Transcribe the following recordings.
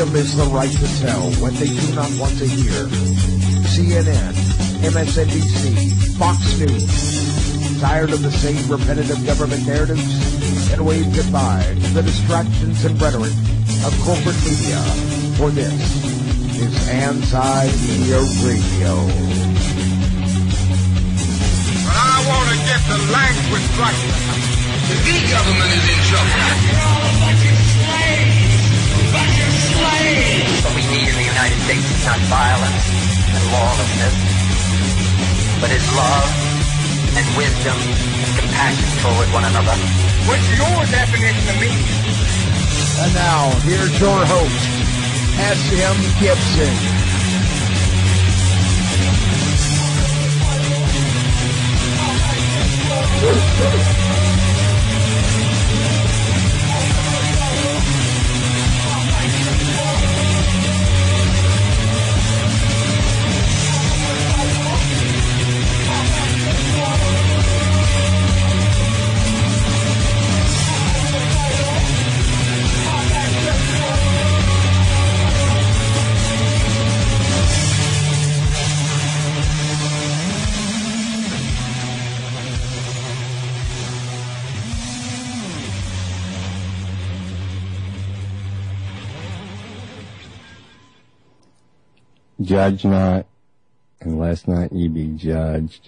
freedom is the right to tell what they do not want to hear. CNN, MSNBC, Fox News. Tired of the same repetitive government narratives? And wave goodbye to the distractions and rhetoric of corporate media. For this is Anti-Media Radio. But I want to get the language right. The government is in trouble. You're all a bunch of slaves. A bunch of slaves. What we need in the United States is not violence and lawlessness, but is love and wisdom and compassion toward one another. What's your definition of media? And now, here's your host, S.M. Gibson. Judge not, and lest not ye be judged.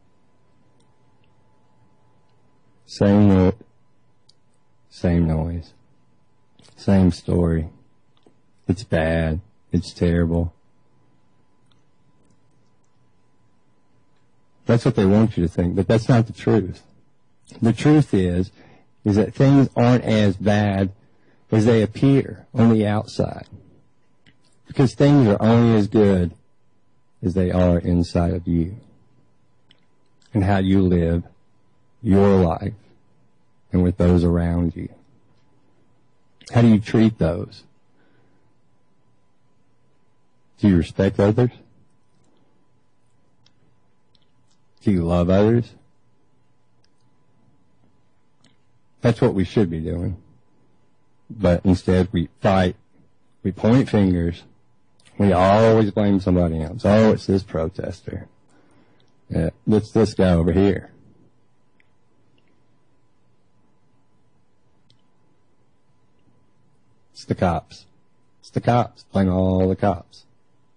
Same note, same noise, same story. It's bad. It's terrible. That's what they want you to think, but that's not the truth. The truth is that things aren't as bad as they appear on the outside. Because things are only as good as they are inside of you. And how you live your life and with those around you. How do you treat those? Do you respect others? Do you love others? That's what we should be doing. But instead we fight, we point fingers. We always blame somebody else. Oh, it's this protester. Yeah, it's this guy over here. It's the cops. It's the cops. Blame all the cops.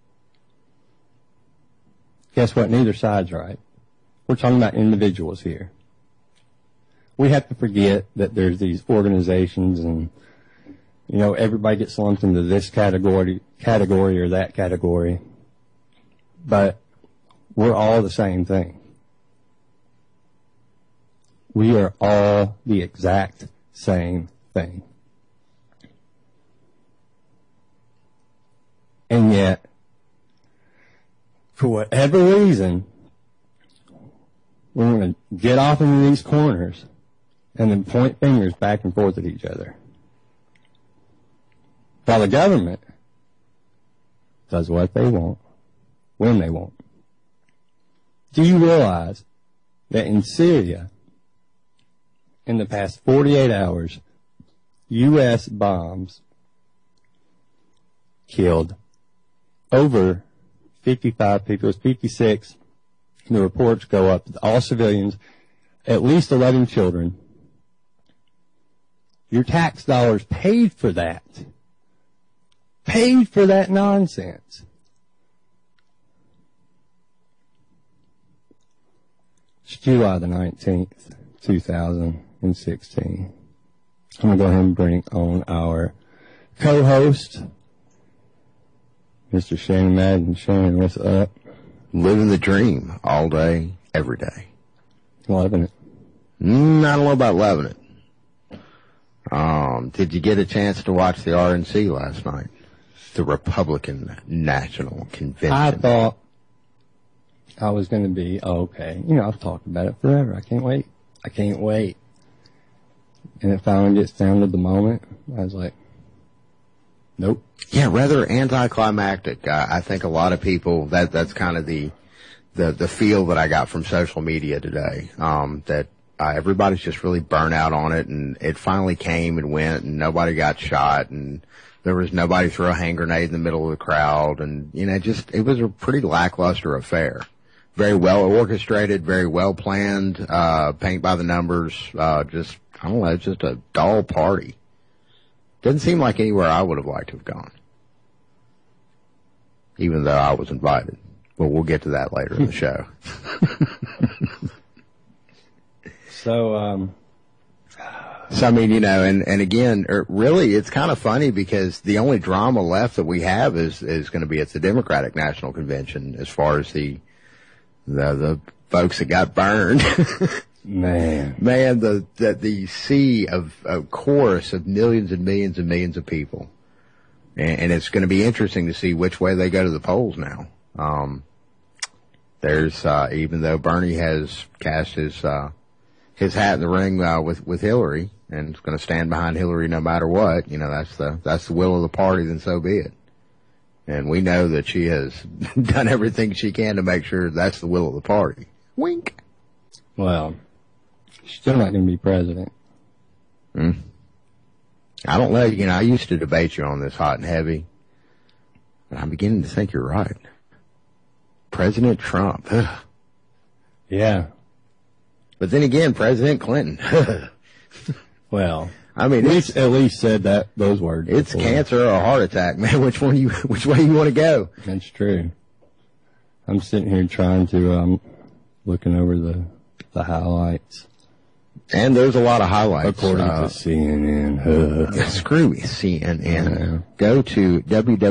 Guess what? Neither side's right. We're talking about individuals here. We have to forget that there's these organizations and everybody gets lumped into this category or that category. But we're all the same thing. We are all the exact same thing. And yet, for whatever reason, we're going to get off into these corners and then point fingers back and forth at each other. While the government does what they want, when they want. Do you realize that in Syria, in the past 48 hours, U.S. bombs killed over 55 people, it was 56, the reports go up, all civilians, at least 11 children. Your tax dollars paid for that. Paid for that nonsense. It's July the 19th, 2016. I'm going to go ahead and bring on our co-host, Mr. Shannon Madden. Shannon, what's up? Living the dream all day, every day. Loving it. I don't know about loving it. Did you get a chance to watch the RNC last night? The Republican National Convention. I thought I was going to be okay. I've talked about it forever. I can't wait. And it finally gets down to the moment. I was like, nope. Yeah, rather anticlimactic. I think a lot of people, that's kind of the feel that I got from social media today, that everybody's just really burnt out on it, and it finally came and went, and nobody got shot, and There was nobody threw a hand grenade in the middle of the crowd, and it was a pretty lackluster affair. Very well orchestrated, very well planned, paint by the numbers. Just a dull party. Doesn't seem like anywhere I would have liked to have gone, even though I was invited. Well, we'll get to that later in the show. So, I mean, and again, really, it's kind of funny because the only drama left that we have is going to be at the Democratic National Convention as far as the folks that got burned. man, the sea of chorus of millions and millions and millions of people. And it's going to be interesting to see which way they go to the polls now. There's, even though Bernie has cast his hat in the ring, with Hillary and is going to stand behind Hillary no matter what, that's the will of the party, then so be it. And we know that she has done everything she can to make sure that's the will of the party. Wink. Well, she's still not going to be president. I don't know. I used to debate you on this hot and heavy, but I'm beginning to think you're right. President Trump. Ugh. Yeah. But then again, President Clinton. Well, I mean, at least said those words. It's before. cancer or a heart attack, man. Which way you want to go? That's true. I'm sitting here trying to looking over the highlights. And there's a lot of highlights. According to CNN. Screw CNN. Yeah. Go to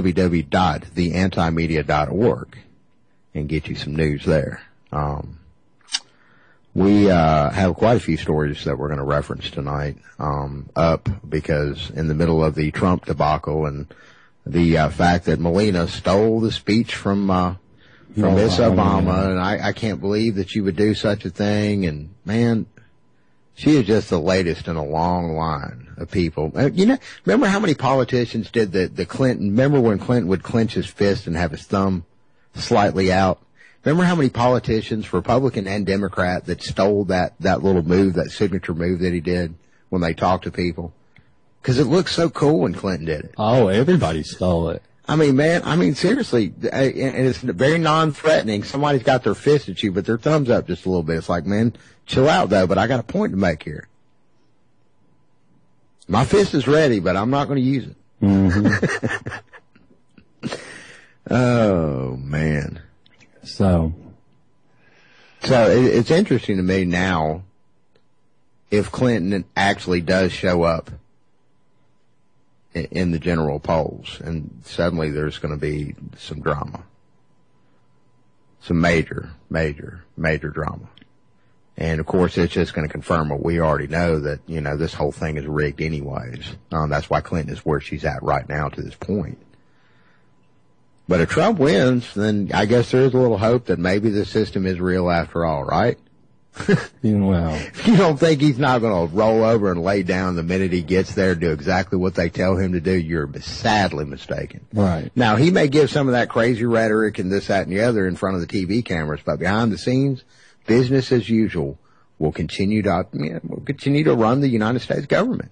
www.theantimedia.org and get you some news there. We have quite a few stories that we're going to reference tonight up because in the middle of the Trump debacle and the fact that Melina stole the speech from Miss Obama, and I can't believe that you would do such a thing. And, man, she is just the latest in a long line of people. Remember how many politicians did the Clinton? Remember when Clinton would clench his fist and have his thumb slightly out? Remember how many politicians, Republican and Democrat, that stole that little move, that signature move that he did when they talked to people? Because it looked so cool when Clinton did it. Oh, everybody stole it. I mean, seriously, and it's very non-threatening. Somebody's got their fist at you, but their thumb's up just a little bit. It's like, man, chill out, though, but I got a point to make here. My fist is ready, but I'm not going to use it. Mm-hmm. Oh, man. So it's interesting to me now if Clinton actually does show up in the general polls, and suddenly there's going to be some drama, some major drama. And of course, it's just going to confirm what we already know, that, this whole thing is rigged anyways. That's why Clinton is where she's at right now to this point. But if Trump wins, then I guess there is a little hope that maybe the system is real after all, right? Well, if you don't think he's not going to roll over and lay down the minute he gets there, do exactly what they tell him to do, you're sadly mistaken. Right. Now, he may give some of that crazy rhetoric and this, that, and the other in front of the TV cameras, but behind the scenes, business as usual will continue to run the United States government.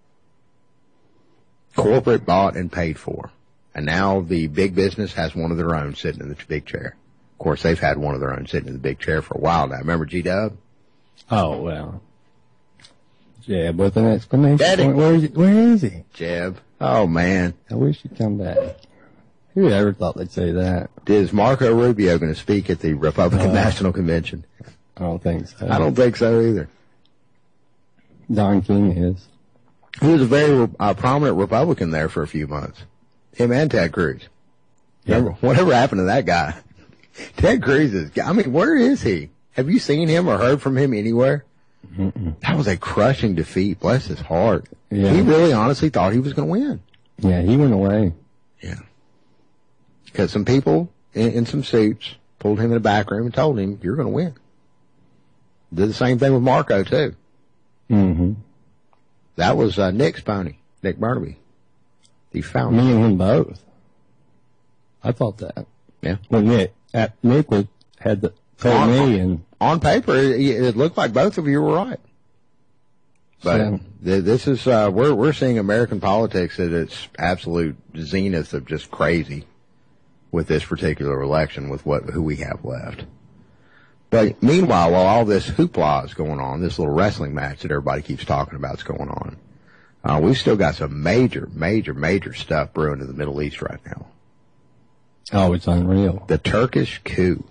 Corporate bought and paid for. And now the big business has one of their own sitting in the big chair. Of course, they've had one of their own sitting in the big chair for a while now. Remember G-Dub? Oh, well. Jeb with an exclamation Daddy. point. Where is he? Jeb. Oh, man. I wish he'd come back. Who ever thought they'd say that? Is Marco Rubio going to speak at the Republican National Convention? I don't think so. I don't think so either. Don King is. He was a very prominent Republican there for a few months. Him and Ted Cruz. Yeah. Whatever happened to that guy? Ted Cruz where is he? Have you seen him or heard from him anywhere? Mm-mm. That was a crushing defeat. Bless his heart. Yeah. He really honestly thought he was going to win. Yeah, he went away. Yeah. Because some people in some suits pulled him in the back room and told him, you're going to win. Did the same thing with Marco, too. Mm-hmm. That was Nick's pony, Nick Barnaby. The founder. Me and him both. I thought that. Yeah. When Nick told me, and on paper, it looked like both of you were right. But this is we're seeing American politics at its absolute zenith of just crazy with this particular election, with who we have left. But meanwhile, while all this hoopla is going on, this little wrestling match that everybody keeps talking about is going on, we've still got some major stuff brewing in the Middle East right now. Oh, it's unreal. The Turkish coup.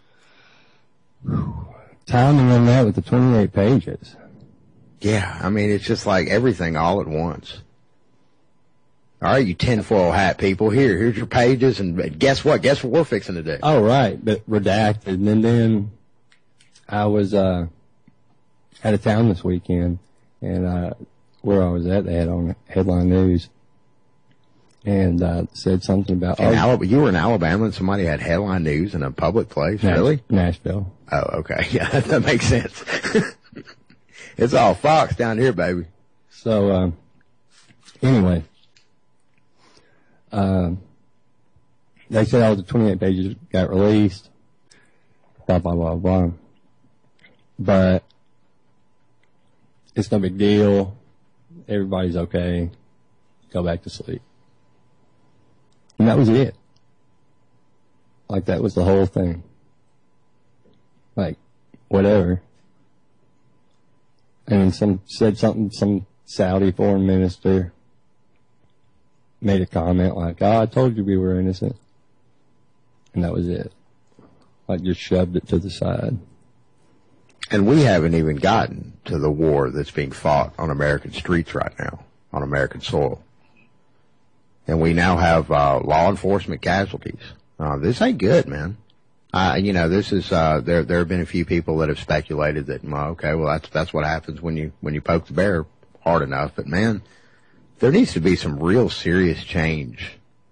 Timing on that with the 28 pages. Yeah, I mean, it's just like everything all at once. All right, you tinfoil hat people, here's your pages, and guess what? Guess what we're fixing to do? Oh, right, but redacted. And then I was out of town this weekend, and where I was at, they had on Headline News, and said something about... you were in Alabama and somebody had Headline News in a public place? Really? Nashville. Oh, okay. Yeah, that makes sense. It's all Fox down here, baby. So, anyway, they said all the 28 pages got released, blah, blah, blah, blah. But it's no big deal. Everybody's okay. Go back to sleep. And that was it. Like, that was the whole thing. Like, whatever. And some Saudi foreign minister made a comment like, "Oh, I told you we were innocent." And that was it. Like, just shoved it to the side. And we haven't even gotten to the war that's being fought on American streets right now, on American soil. And we now have law enforcement casualties. This ain't good, man. This is there have been a few people that have speculated that, that's what happens when you poke the bear hard enough. But man, there needs to be some real serious change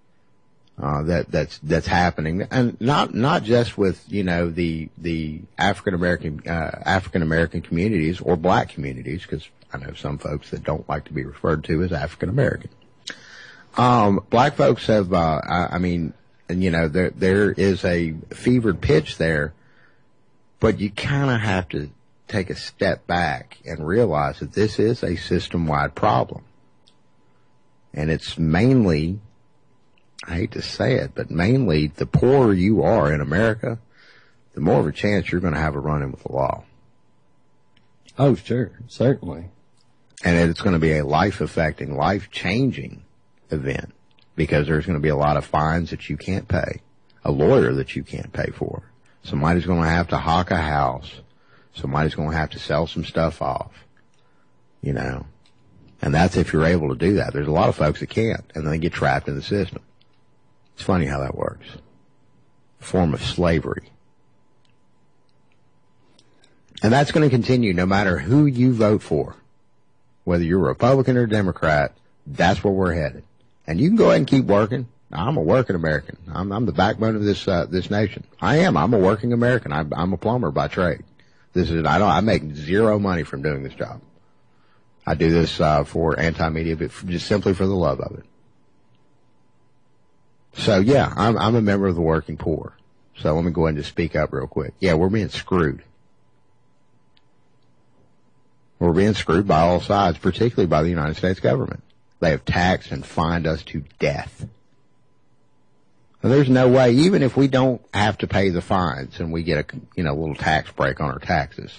that's happening, and not just with the African American communities or black communities, because I know some folks that don't like to be referred to as African American. Black folks have there is a fevered pitch there, but you kind of have to take a step back and realize that this is a system-wide problem. And it's mainly, I hate to say it, but mainly the poorer you are in America, the more of a chance you're going to have a run-in with the law. Oh, sure, certainly. And it's going to be a life-affecting, life-changing event, because there's going to be a lot of fines that you can't pay, a lawyer that you can't pay for. Somebody's going to have to hawk a house. Somebody's going to have to sell some stuff off, And that's if you're able to do that. There's a lot of folks that can't, and they get trapped in the system. It's funny how that works. A form of slavery. And that's going to continue no matter who you vote for. Whether you're Republican or Democrat, that's where we're headed. And you can go ahead and keep working. I'm a working American. I'm the backbone of this nation. I am. I'm a working American. I'm a plumber by trade. I make zero money from doing this job. I do this for anti-media, but just simply for the love of it. So yeah, I'm a member of the working poor. So let me go ahead and just speak up real quick. Yeah, we're being screwed. We're being screwed by all sides, particularly by the United States government. They have taxed and fined us to death. And there's no way, even if we don't have to pay the fines and we get a little tax break on our taxes.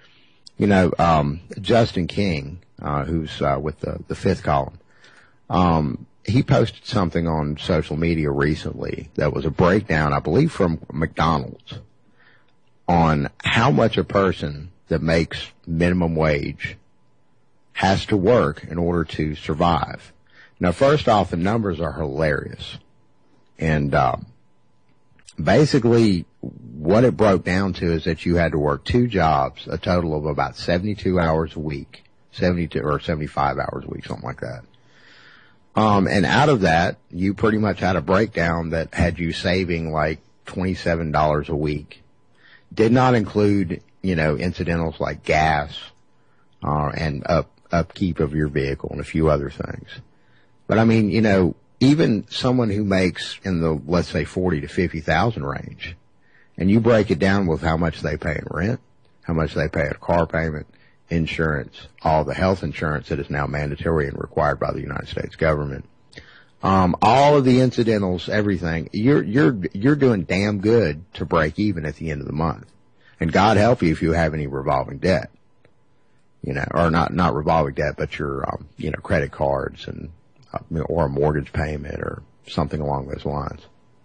Justin King, who's with the Fifth Column, he posted something on social media recently that was a breakdown, I believe, from McDonald's on how much a person that makes minimum wage has to work in order to survive. Now, first off, the numbers are hilarious. And basically what it broke down to is that you had to work two jobs, a total of about 72 hours a week, 72 or 75 hours a week, something like that. And out of that, you pretty much had a breakdown that had you saving like $27 a week. Did not include, incidentals like gas, and upkeep of your vehicle and a few other things. But I mean, even someone who makes in the, let's say, 40 to 50,000 range, and you break it down with how much they pay in rent, how much they pay in car payment, insurance, all the health insurance that is now mandatory and required by the United States government. All of the incidentals, everything, you're doing damn good to break even at the end of the month. And God help you if you have any revolving debt. Or not revolving debt, but your, credit cards and, or a mortgage payment or something along those lines.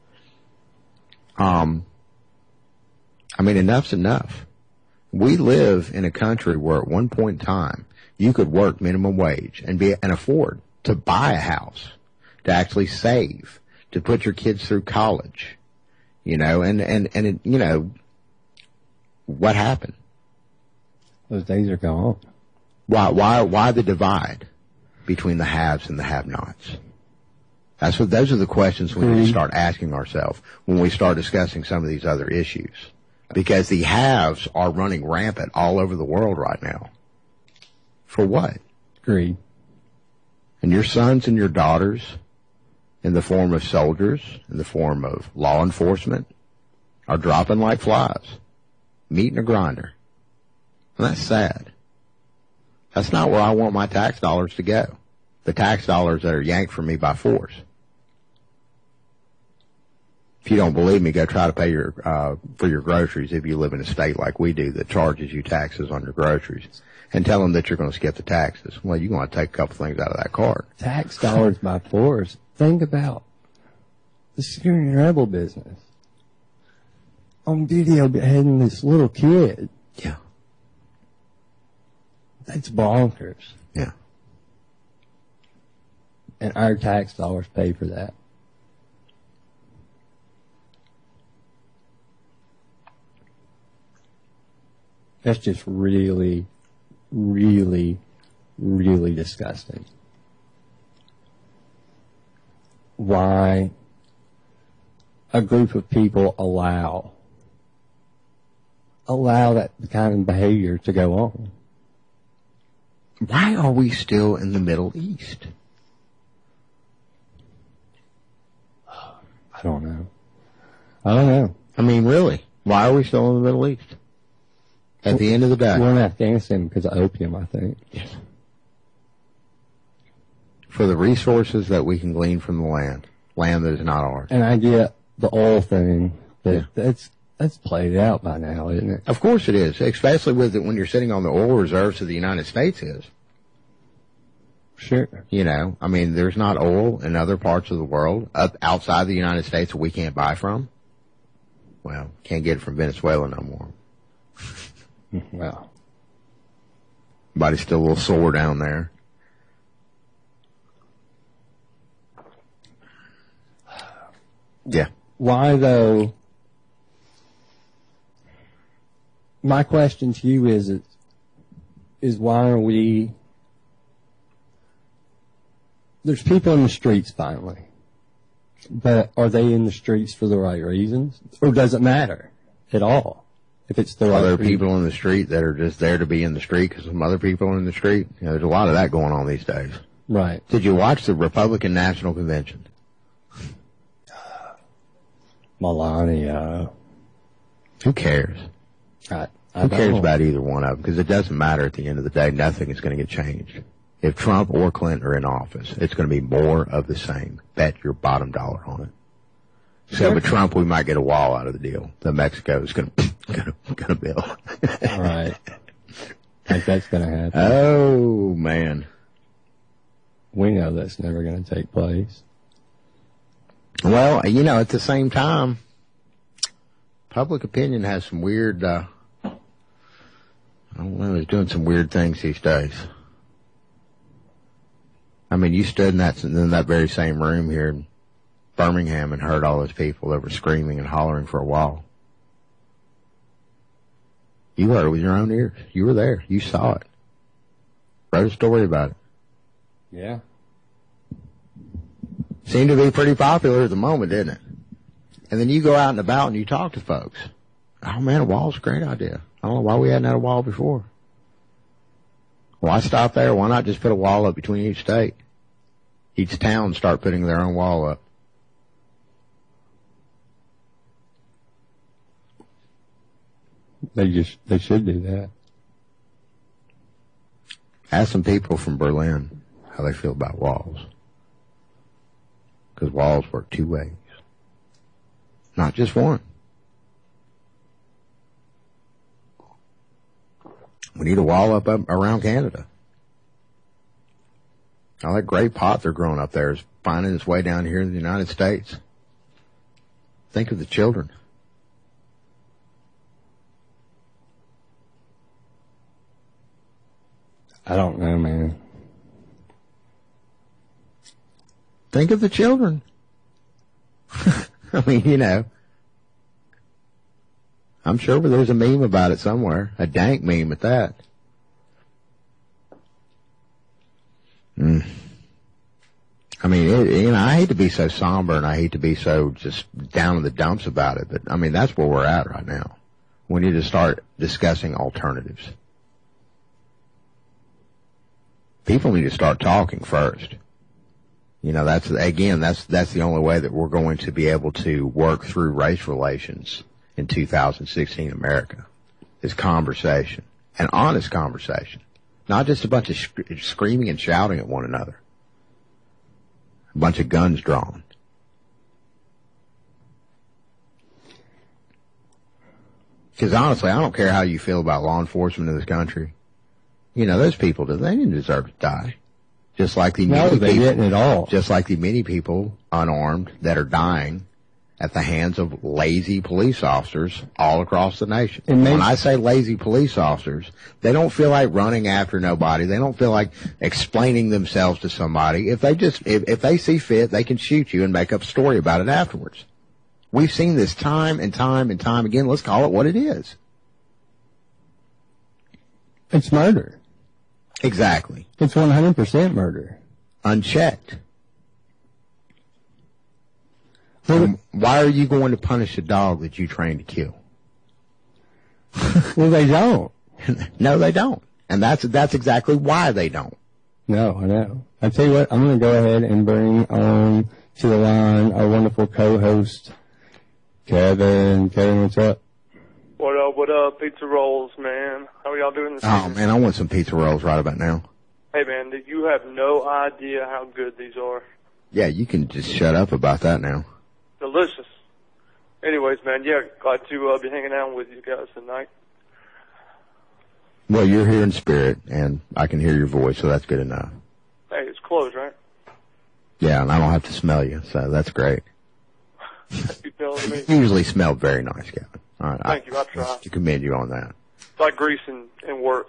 Enough's enough. We live in a country where at one point in time, you could work minimum wage and afford to buy a house, to actually save, to put your kids through college, what happened? Those days are gone. Why the divide between the haves and the have-nots? Those are the questions we need to start asking ourselves when we start discussing some of these other issues. Because the haves are running rampant all over the world right now. For what? Greed. And your sons and your daughters, in the form of soldiers, in the form of law enforcement, are dropping like flies. Meat in a grinder. And that's sad. That's not where I want my tax dollars to go. The tax dollars that are yanked from me by force. If you don't believe me, go try to pay for your groceries if you live in a state like we do that charges you taxes on your groceries. And tell them that you're going to skip the taxes. Well, you're going to take a couple things out of that cart. Tax dollars by force. Think about the Syrian rebel business. On video beheading this little kid. Yeah. That's bonkers. Yeah. And our tax dollars pay for that. That's just really, really, really disgusting. Why a group of people allow that kind of behavior to go on. Why are we still in the Middle East? I don't know. Really, why are we still in the Middle East? At the end of the day. We're in Afghanistan because of opium, I think. Yes. For the resources that we can glean from the land that is not ours. And I get the oil thing, but that's played out by now, isn't it? Of course it is, especially with it when you're sitting on the oil reserves of the United States is. Sure. There's not oil in other parts of the world outside the United States that we can't buy from. Well, can't get it from Venezuela no more. Well. Everybody's still a little sore down there. Yeah. Why, though? My question to you is why are we... There's people in the streets finally. But are they in the streets for the right reasons? Or does it matter at all? If it's the right Other reason? people in the street that are just there to be in the street because some other people are in the street. There's a lot of that going on these days. Right. Did you watch the Republican National Convention? Melania. Who cares? Who cares about either one of them? Because it doesn't matter at the end of the day. Nothing is going to get changed. If Trump or Clinton are in office, it's going to be more of the same. Bet your bottom dollar on it. So with Trump, we might get a wall out of the deal that Mexico is going to build. All right. I think that's going to happen. Oh, man. We know that's never going to take place. Well, at the same time, public opinion has some weird, I don't know, it's doing some weird things these days. You stood in that very same room here in Birmingham and heard all those people that were screaming and hollering for a wall. You heard it with your own ears. You were there. You saw it. Wrote a story about it. Yeah. Seemed to be pretty popular at the moment, didn't it? And then you go out and about and you talk to folks. Oh man, a wall's a great idea. I don't know why we hadn't had a wall before. Why stop there? Why not just put a wall up between each state? Each town start putting their own wall up. They should do that. Ask some people from Berlin how they feel about walls. Because walls work two ways. Not just one. We need a wall up around Canada. All that great pot they're growing up there is finding its way down here in the United States. Think of the children. I don't know, man. Think of the children. I mean, you know. I'm sure there's a meme about it somewhere. A dank meme at that. I mean, I hate to be so somber and I hate to be so just down in the dumps about it, but I mean, that's where we're at right now. We need to start discussing alternatives. People need to start talking first. You know, that's the only way that we're going to be able to work through race relations in 2016 America, is conversation, an honest conversation, not just a bunch of screaming and shouting at one another, a bunch of guns drawn. Because honestly, I don't care how you feel about law enforcement in this country. You know, those people, they didn't deserve to die. Just like the many they people, didn't at all. Just like the many people unarmed that are dying at the hands of lazy police officers all across the nation. When I say lazy police officers, they don't feel like running after nobody. They don't feel like explaining themselves to somebody. If they see fit, they can shoot you and make up a story about it afterwards. We've seen this time and time and time again. Let's call it what it is. It's murder. Exactly. It's 100% murder. Unchecked. Why are you going to punish a dog that you trained to kill? Well, they don't. No, they don't. And that's exactly why they don't. No, I know. I tell you what, I'm going to go ahead and bring on to the line our wonderful co-host, Kevin. Kevin, what's up? What up? Pizza rolls, man. How are y'all doing this Oh, evening? man, I want some pizza rolls right about now. Hey, man, you have no idea how good these are. Yeah, you can just shut up about that now. Delicious. Anyways, man, yeah, glad to be hanging out with you guys tonight. Well, you're here in spirit, and I can hear your voice, so that's good enough. Hey, it's closed, right? Yeah, and I don't have to smell you, so that's great. You telling me? You usually smell very nice, Kevin. All right, Thank you, I try. I commend you on that. It's like grease and work.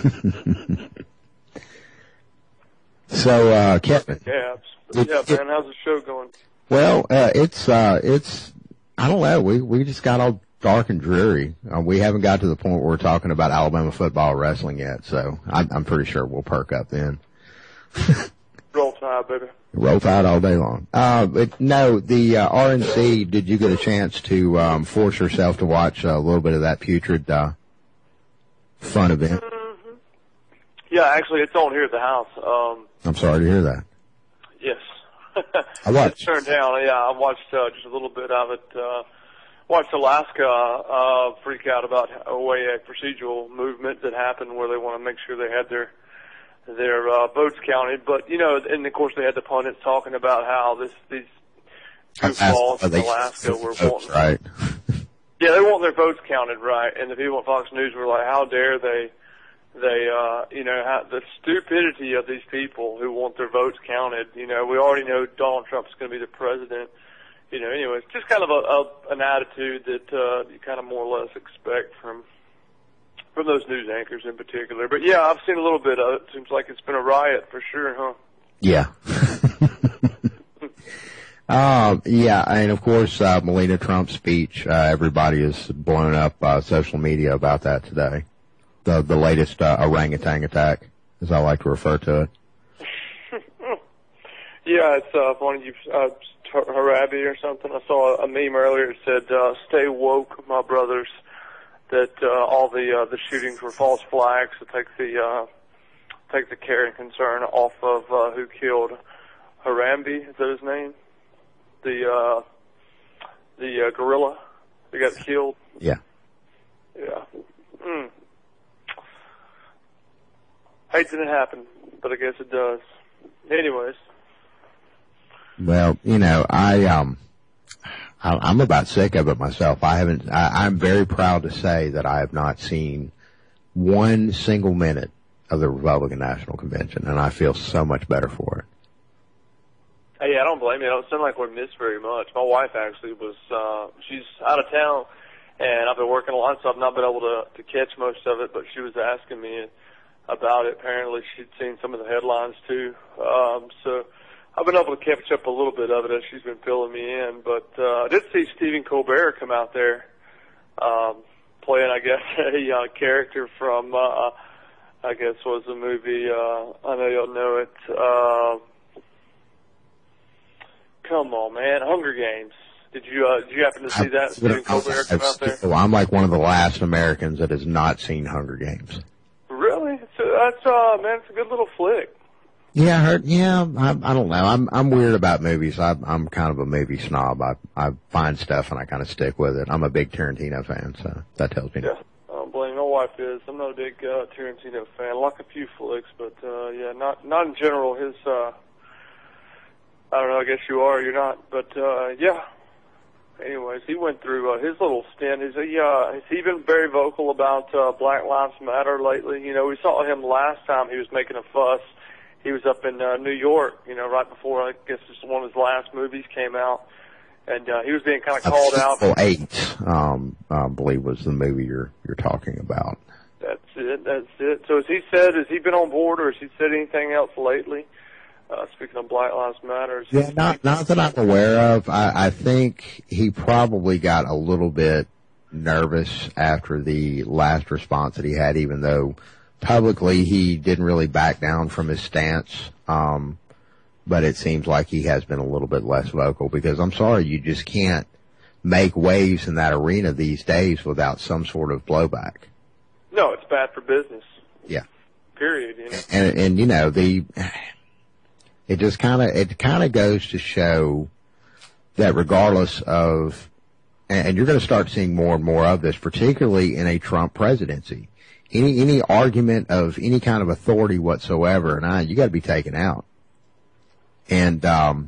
So, Kevin. Yeah, man, how's the show going? Well, it's I don't know, we just got all dark and dreary. We haven't got to the point where we're talking about Alabama football or wrestling yet, so I'm pretty sure we'll perk up then. Roll Tide, baby. Roll Tide all day long. But no, the RNC, did you get a chance to force yourself to watch a little bit of that putrid fun event? Mm-hmm. Yeah, actually, it's on here at the house. I'm sorry to hear that. Yes. I watched. It's turned down. Yeah, I watched just a little bit of it. Watched Alaska freak out about a procedural movement that happened where they want to make sure they had their votes counted. But you know, and of course they had the pundits talking about how these goofballs in Alaska were wanting. Right. Yeah, they want their votes counted, right? And the people at Fox News were like, "How dare they?" The stupidity of these people who want their votes counted. You know, we already know Donald Trump's going to be the president. You know, anyway, it's just kind of an attitude that you kind of more or less expect from those news anchors in particular. But yeah, I've seen a little bit of it. Seems like it's been a riot for sure, huh? Yeah. Yeah, and of course, Melania Trump's speech, everybody has blown up social media about that today. The latest orangutan attack, as I like to refer to it. Yeah, it's funny. Harabi or something. I saw a meme earlier that said, "Stay woke, my brothers." That all the shootings were false flags to take the care and concern off of who killed Harambe. Is that his name? The gorilla that got killed. Yeah. Yeah. Mm. Hate that it happened, but I guess it does. Anyways. Well, you know, I'm about sick of it myself. I'm very proud to say that I have not seen one single minute of the Republican National Convention, and I feel so much better for it. Hey, I don't blame you. It don't sound like we missed very much. My wife actually was, she's out of town, and I've been working a lot, so I've not been able to catch most of it, but she was asking me about it. Apparently she'd seen some of the headlines too. So I've been able to catch up a little bit of it as she's been filling me in, but I did see Stephen Colbert come out there, playing, I guess, a character from, I guess was the movie, I know you'll know it, come on, man, Hunger Games. Did you happen to see that? Stephen Colbert come out there? Well, I'm like one of the last Americans that has not seen Hunger Games. Really? So that's, man, it's a good little flick. Yeah, I heard. Yeah, I don't know. I'm weird about movies. I'm kind of a movie snob. I find stuff and I kind of stick with it. I'm a big Tarantino fan, so that tells me. Yeah, I don't blame. My wife is. I'm not a big Tarantino fan. I like a few flicks, but yeah, not in general. His, I don't know. I guess you are. You're not. But yeah. Anyways, he went through his little stint. Has he been very vocal about Black Lives Matter lately? You know, we saw him last time. He was making a fuss. He was up in New York, you know, right before, I guess, one of his last movies came out, and he was being kind of called out. Eight, I believe, was the movie you're talking about. That's it. So has he been on board, or has he said anything else lately? Speaking of Black Lives Matter. Yeah, not that I'm aware of. I think he probably got a little bit nervous after the last response that he had, even though publicly he didn't really back down from his stance. But it seems like he has been a little bit less vocal, because I'm sorry, you just can't make waves in that arena these days without some sort of blowback. No, it's bad for business. Yeah. Period. You know? And you know, it just kind of goes to show that regardless of, and you're going to start seeing more and more of this, particularly in a Trump presidency, any argument of any kind of authority whatsoever, and you got to be taken out. And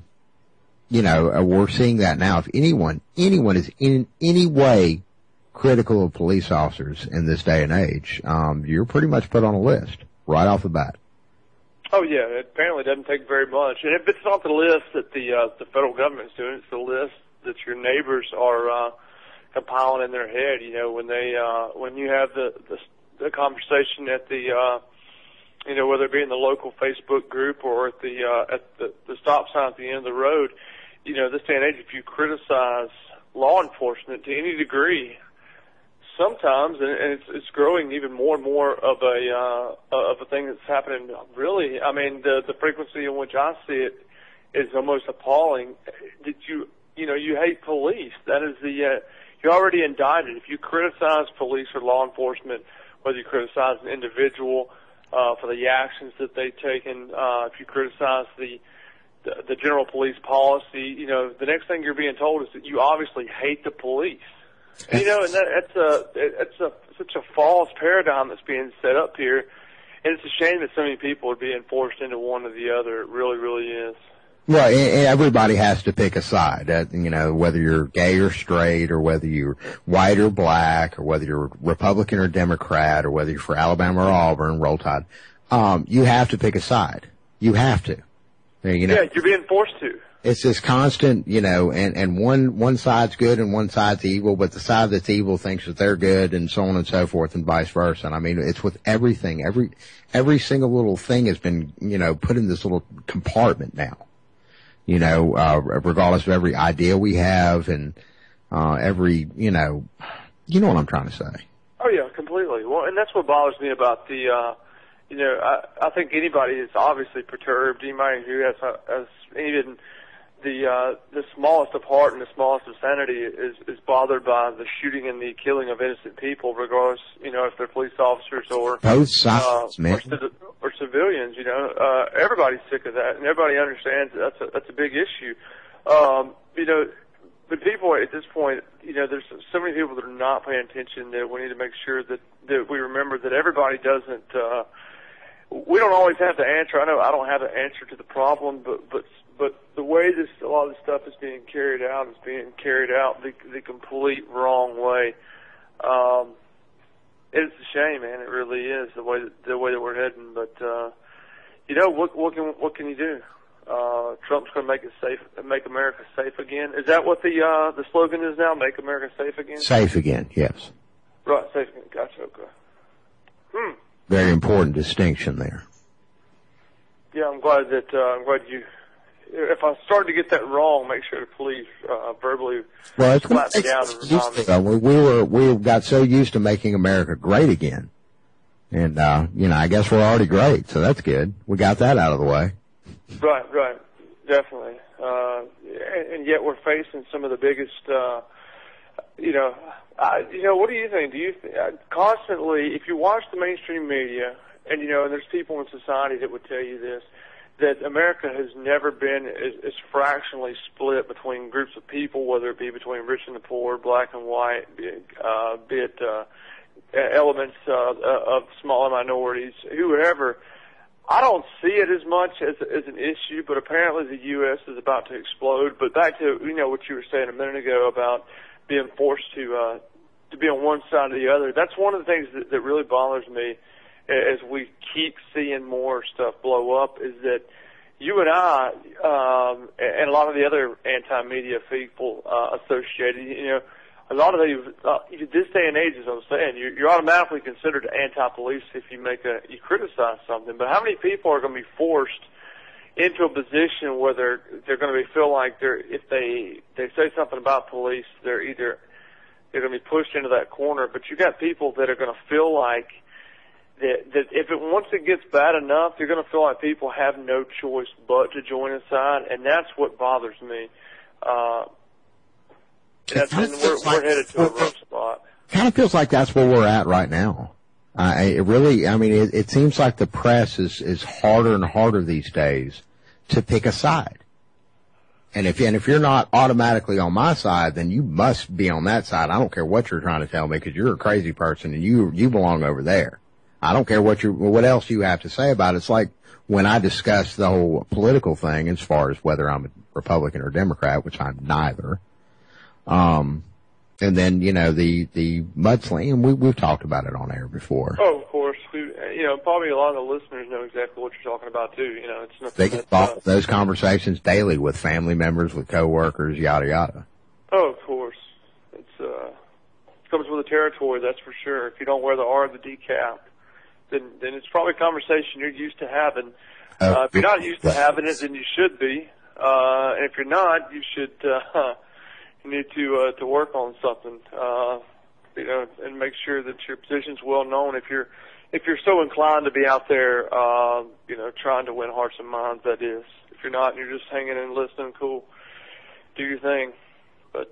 you know, we're seeing that now. If anyone is in any way critical of police officers in this day and age, you're pretty much put on a list right off the bat. Oh yeah, it apparently doesn't take very much. And if it's not the list that the federal government's doing, it's the list that your neighbors are compiling in their head. You know, when you have the conversation at the you know, whether it be in the local Facebook group or at the stop sign at the end of the road, you know, this day and age, if you criticize law enforcement to any degree, sometimes, and it's growing even more and more of a thing that's happening. Really, I mean, the frequency in which I see it is almost appalling. That you hate police. That is you're already indicted. If you criticize police or law enforcement, whether you criticize an individual for the actions that they've taken, if you criticize the general police policy, you know, the next thing you're being told is that you obviously hate the police. You know, and that's such a false paradigm that's being set up here, and it's a shame that so many people are being forced into one or the other. It really, really is. Well, everybody has to pick a side. You know, whether you're gay or straight, or whether you're white or black, or whether you're Republican or Democrat, or whether you're for Alabama or Auburn, Roll Tide. You have to pick a side. You have to. You know, yeah, you're being forced to. It's this constant, you know, and one side's good and one side's evil, but the side that's evil thinks that they're good, and so on and so forth, and vice versa. And I mean, it's with everything. Every single little thing has been, you know, put in this little compartment now. You know, regardless of every idea we have, and every, you know what I'm trying to say. Oh yeah, completely. Well, and that's what bothers me about the, you know, I think anybody is obviously perturbed. Anybody who has even the smallest of heart and the smallest of sanity is bothered by the shooting and the killing of innocent people, regardless, you know, if they're police officers or both sides, man, or civilians. You know, everybody's sick of that, and everybody understands that's a big issue. You know, but people at this point, you know, there's so many people that are not paying attention that we need to make sure that we remember that everybody doesn't we don't always have the answer. I know I don't have the answer to the problem, but the way a lot of this stuff is being carried out the complete wrong way. It's a shame, man. It really is the way that we're heading. But what can you do? Trump's going to make America safe again. Is that what the slogan is now? Make America safe again. Safe again, yes. Right, safe again. Gotcha. Okay. Very important distinction there. Yeah, I'm glad you. If I start to get that wrong, make sure to please verbally slap me down and remind me. We got so used to making America great again, and I guess we're already great, so that's good. We got that out of the way. Right, definitely. And yet we're facing some of the biggest. What do you think? Do you constantly, if you watch the mainstream media, and and there's people in society that would tell you this, that America has never been as fractionally split between groups of people, whether it be between rich and the poor, black and white, be it elements of smaller minorities, whoever. I don't see it as much as an issue, but apparently the U.S. is about to explode. But back to what you were saying a minute ago about being forced to be on one side or the other. That's one of the things that really bothers me as we keep seeing more stuff blow up, is that you and I and a lot of the other anti-media people associated, a lot of this day and age, as I was saying, you're automatically considered anti-police if you criticize something. But how many people are going to be forced into a position where they're going to feel like if they say something about police, they're going to be pushed into that corner. But you got people that are going to feel like that if once it gets bad enough, you're going to feel like people have no choice but to join a side, and that's what bothers me. We're headed to a rough spot. Kind of feels like that's where we're at right now. It seems like the press is harder and harder these days to pick a side. And if you're not automatically on my side, then you must be on that side. I don't care what you're trying to tell me, because you're a crazy person and you belong over there. I don't care what else you have to say about it. It's like when I discuss the whole political thing, as far as whether I'm a Republican or Democrat, which I'm neither. And then, the mudsling, we've talked about it on air before. Oh, of course. Probably a lot of the listeners know exactly what you're talking about too. It's nothing. They get involved in those conversations daily with family members, with coworkers, yada yada. Oh, of course. It comes with the territory, that's for sure. If you don't wear the R of the decap, then it's probably a conversation you're used to having. If you're not used to having it, then you should be. And if you're not, you should. You need to work on something, and make sure that your position's well known. If you're so inclined to be out there, trying to win hearts and minds, that is. If you're not, and you're just hanging and listening, cool, do your thing. But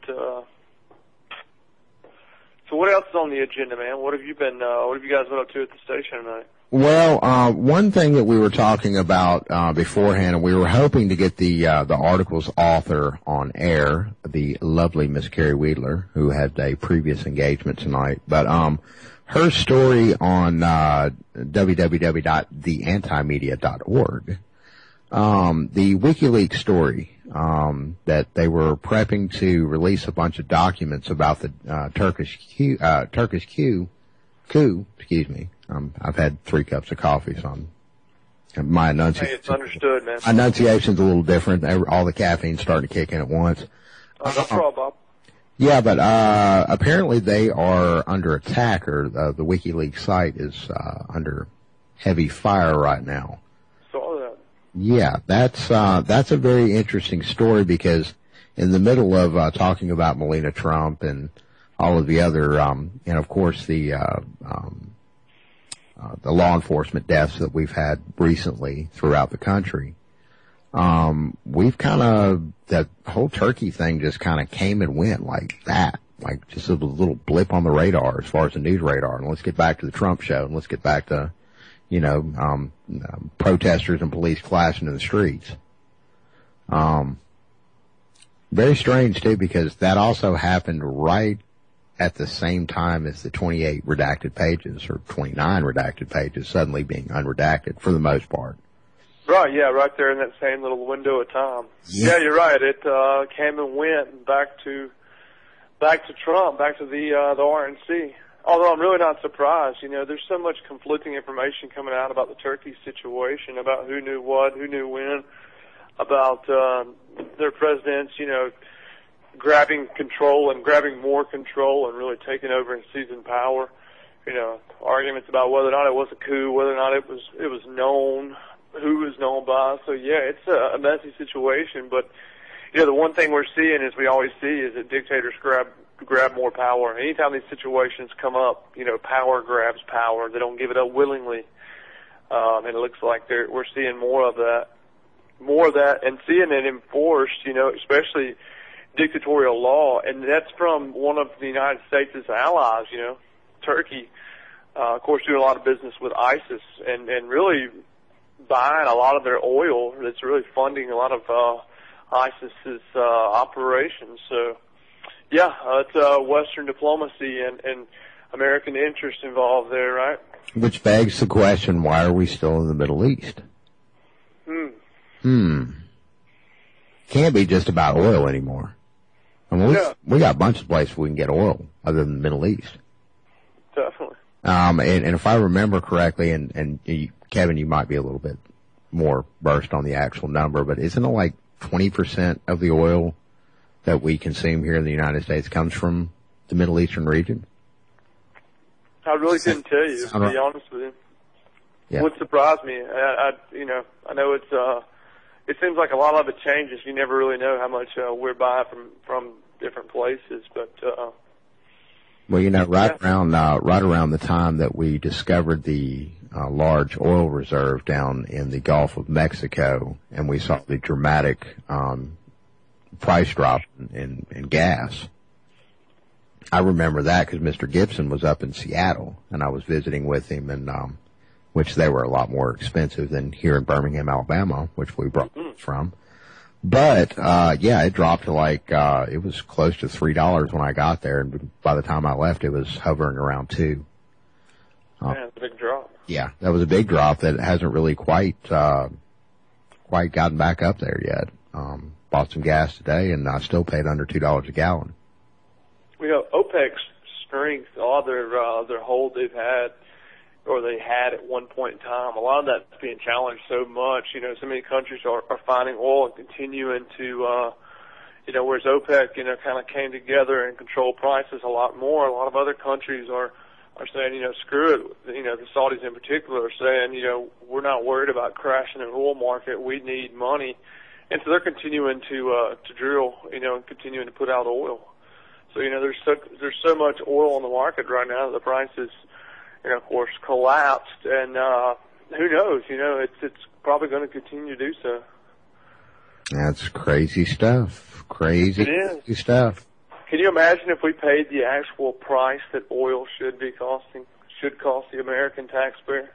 so what else is on the agenda, man? What have you guys been up to at the station tonight? Well, one thing that we were talking about beforehand, and we were hoping to get the article's author on air, the lovely Miss Carrie Weidler, who had a previous engagement tonight. But her story on www.theantimedia.org, the WikiLeaks story, that they were prepping to release a bunch of documents about the Turkish coup. Excuse me. I've had 3 cups of coffee, so my enunciation. Hey, it's understood, man. My enunciation's a little different. All the caffeine's starting to kick in at once. No problem, Bob. Yeah, but apparently they are under attack, or the WikiLeaks site is under heavy fire right now. Saw that. Yeah, that's a very interesting story, because in the middle of talking about Melania Trump and all of the other, and of course the law enforcement deaths that we've had recently throughout the country, we've that whole Turkey thing just kind of came and went like that, like just a little blip on the radar as far as the news radar. And let's get back to the Trump show, and let's get back to, protesters and police clashing in the streets. Very strange too, because that also happened right at the same time as the 28 redacted pages or 29 redacted pages suddenly being unredacted for the most part. Right, yeah, right there in that same little window of time. Yeah, you're right. It came and went back to Trump, back to the RNC. Although I'm really not surprised. You know, there's so much conflicting information coming out about the Turkey situation, about who knew what, who knew when, about their presidents, you know, grabbing control and grabbing more control and really taking over and seizing power. You know, arguments about whether or not it was a coup, whether or not it was known, who was known by. So yeah, it's a messy situation. But you know, the one thing we're seeing, as we always see, is that dictators grab more power. Anytime these situations come up, you know, power grabs power. They don't give it up willingly. And it looks like we're seeing more of that, and seeing it enforced, you know, especially dictatorial law. And that's from one of the United States' allies, you know, Turkey, of course, doing a lot of business with ISIS and really buying a lot of their oil. That's really funding a lot of ISIS's operations. So, yeah, it's Western diplomacy and American interest involved there, right? Which begs the question, why are we still in the Middle East? Can't be just about oil anymore. I mean, we got a bunch of places we can get oil other than the Middle East. Definitely. And if I remember correctly, and Kevin, you might be a little bit more versed on the actual number, but isn't it like 20% of the oil that we consume here in the United States comes from the Middle Eastern region? I really couldn't tell you, to be honest with you. Yeah. Would surprise me. I know it seems like a lot of it changes. You never really know how much we're buying from different places, but well, you know, right around the time that we discovered the large oil reserve down in the Gulf of Mexico, and we saw the dramatic price drop in gas. I remember that because Mr. Gibson was up in Seattle, and I was visiting with him, and which they were a lot more expensive than here in Birmingham, Alabama, which we brought from. But yeah, it dropped to like it was close to $3 when I got there, and by the time I left, it was hovering around $2. Man, it's a big drop. Yeah, that was a big drop that hasn't really quite gotten back up there yet. Bought some gas today, and I still paid under $2 a gallon. You know, OPEC's strength, all their hold they've had, or they had at one point in time, a lot of that's being challenged so much. You know, so many countries are finding oil and continuing to, you know, whereas OPEC, you know, kind of came together and controlled prices a lot more. A lot of other countries are saying, you know, screw it. You know, the Saudis in particular are saying, you know, we're not worried about crashing an oil market. We need money. And so they're continuing to drill, you know, and continuing to put out oil. So, you know, there's so much oil on the market right now that the prices, you know, of course, collapsed, and who knows? You know, it's probably going to continue to do so. That's crazy stuff. Crazy stuff. Can you imagine if we paid the actual price that oil should cost the American taxpayer?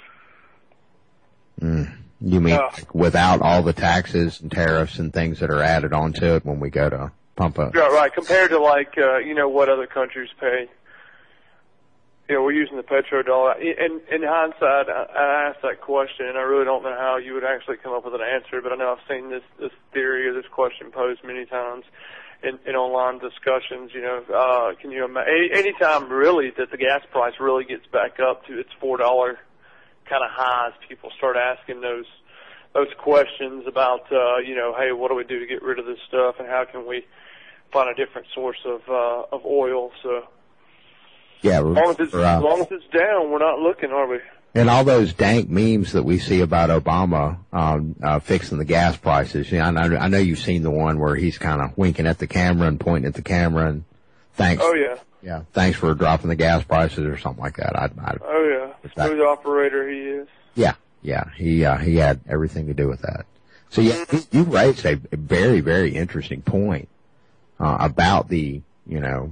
You mean like without all the taxes and tariffs and things that are added onto it when we go to pump up? Yeah, right. Compared to like, you know, what other countries pay. You know, we're using the petrodollar. In hindsight, I asked that question, and I really don't know how you would actually come up with an answer, but I know I've seen this theory or this question posed many times in online discussions. You know, can you imagine, anytime really that the gas price really gets back up to its $4 kind of highs, people start asking those questions about, you know, hey, what do we do to get rid of this stuff, and how can we find a different source of oil? So, yeah, as long as it's down, we're not looking, are we? And all those dank memes that we see about Obama fixing the gas prices. You know, I know you've seen the one where he's kind of winking at the camera and pointing at the camera and thanks. Oh yeah. Yeah, thanks for dropping the gas prices or something like that. Oh yeah, smooth operator he is. Yeah, he had everything to do with that. So yeah, you raised a very, very interesting point about the, you know,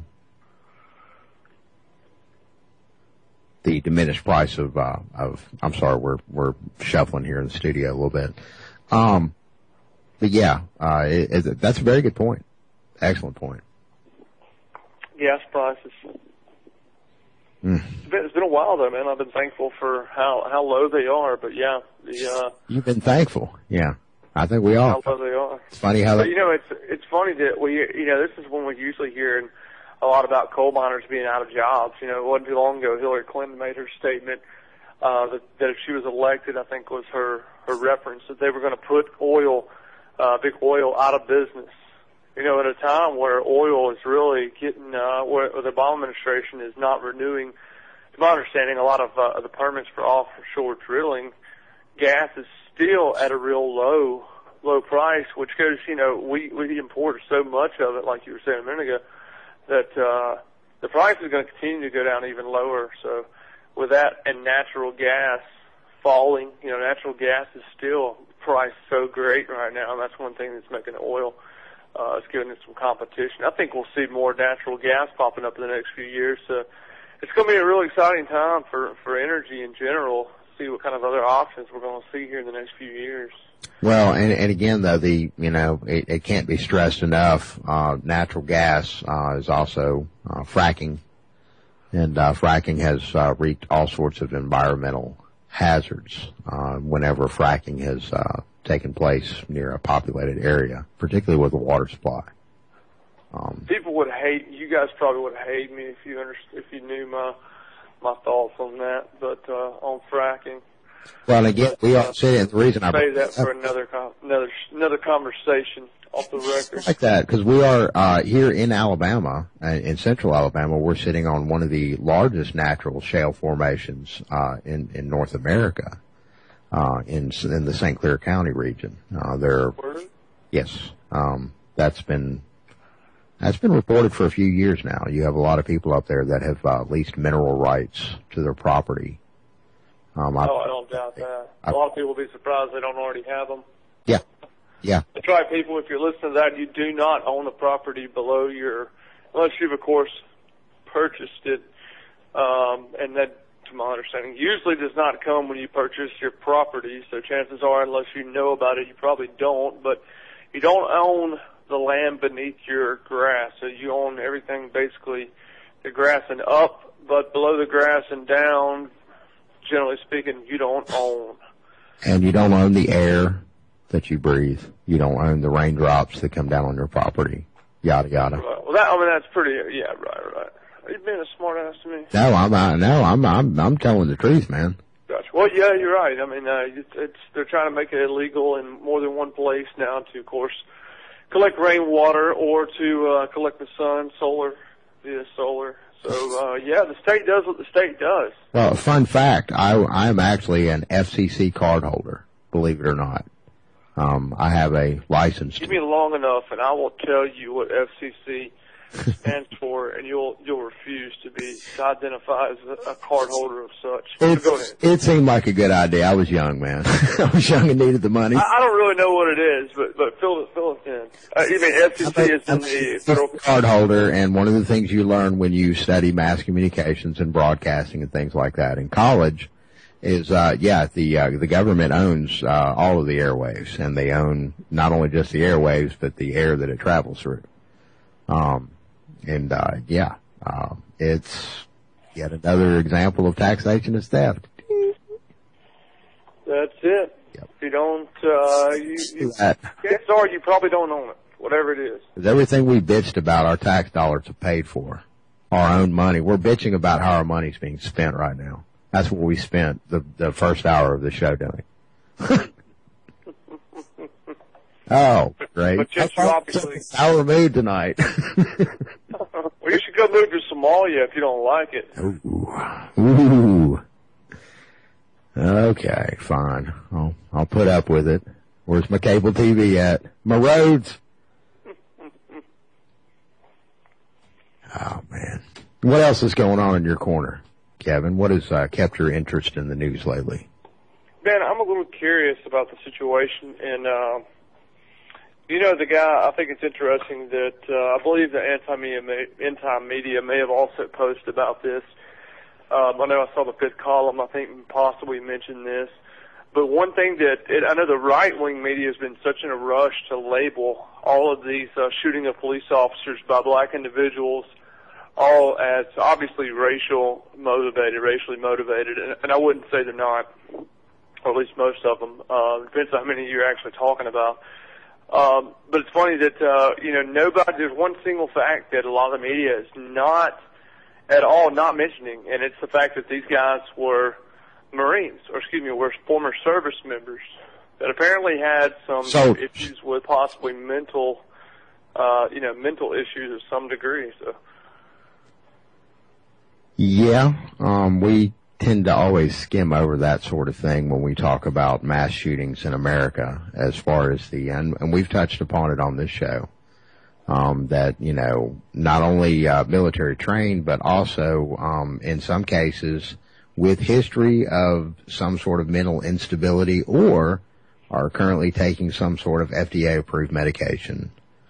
the diminished price of I'm sorry, we're shuffling here in the studio a little bit. But yeah, that's a very good point. Excellent point. gas prices. It's been a while though, man. I've been thankful for how low they are, but yeah, You've been thankful, yeah. I think we are. How low they are. It's funny how. But it's funny that this is when we usually hear a lot about coal miners being out of jobs. It wasn't too long ago Hillary Clinton made her statement that if she was elected, I think was her reference, that they were going to put big oil out of business. At a time where oil is really getting, where the Obama administration is not renewing, to my understanding, a lot of the permits for offshore drilling. Gas is still at a real low price, which goes, we import so much of it, like you were saying a minute ago, that the price is going to continue to go down even lower. So with that and natural gas falling, natural gas is still priced so great right now, and that's one thing that's making oil. It's giving it some competition. I think we'll see more natural gas popping up in the next few years. So it's going to be a really exciting time for energy in general. See what kind of other options we're going to see here in the next few years. Well, and again, though, it can't be stressed enough. Natural gas is also fracking, and fracking has wreaked all sorts of environmental hazards whenever fracking has taken place near a populated area, particularly with a water supply. People would hate you guys. Probably would hate me if you knew my thoughts on that, but on fracking. Well, again, we all say it. The reason I say that for another conversation off the record. Like that, because we are here in Alabama, in central Alabama. We're sitting on one of the largest natural shale formations in North America, in the St. Clair County region. Yes, that's been reported for a few years now. You have a lot of people up there that have leased mineral rights to their property. I don't doubt that. A lot of people will be surprised they don't already have them. Yeah. That's right, people. If you're listening to that, you do not own a property below unless you've, of course, purchased it. And that, to my understanding, usually does not come when you purchase your property. So chances are, unless you know about it, you probably don't. But you don't own the land beneath your grass. So you own everything, basically, the grass and up, but below the grass and down, generally speaking, you don't own. And you don't own the air that you breathe. You don't own the raindrops that come down on your property. Yada yada. Right. Well, that's pretty. Yeah, right. Are you being a smart ass to me? No, I'm telling the truth, man. Gotcha. Well, yeah, you're right. I mean, they're trying to make it illegal in more than one place now to, of course, collect rainwater or to collect the sun, via solar. So, yeah, the state does what the state does. Well, fun fact, I'm actually an FCC card holder, believe it or not. I have a license. Give me long enough and I will tell you what FCC stands for, and you'll refuse to identify as a card holder of such. So go ahead. It seemed like a good idea. I was young, man. I was young and needed the money. I don't really know what it is, but fill us in. You mean FCC is in the federal card holder, and one of the things you learn when you study mass communications and broadcasting and things like that in college is, the government owns all of the airwaves, and they own not only just the airwaves, but the air that it travels through. It's yet another example of taxation as theft. That's it. Yep. If you don't, chances are you probably don't own it, whatever it is. Because everything we bitched about our tax dollars are paid for. Our own money. We're bitching about how our money's being spent right now. That's what we spent the first hour of the show doing. Oh, great. But just obviously, sour mood tonight. Well, you should go move to Somalia if you don't like it. Ooh. Okay, fine. I'll put up with it. Where's my cable TV at? My roads. Oh, man. What else is going on in your corner, Kevin? What has kept your interest in the news lately? Ben, I'm a little curious about the situation, and the guy, I think it's interesting that I believe the anti-media may have also posted about this. I know I saw the fifth column, I think possibly mentioned this. But one thing I know the right-wing media has been such in a rush to label all of these shooting of police officers by black individuals all as obviously racially motivated, and I wouldn't say they're not, or at least most of them. Depends on how many you're actually talking about. But it's funny that, there's one single fact that a lot of the media is not at all not mentioning, and it's the fact that these guys were were former service members that apparently had some issues with possibly mental issues of some degree. So. Yeah, we tend to always skim over that sort of thing when we talk about mass shootings in America, as far as and we've touched upon it on this show, that, not only military trained, but also in some cases with history of some sort of mental instability or are currently taking some sort of FDA-approved medication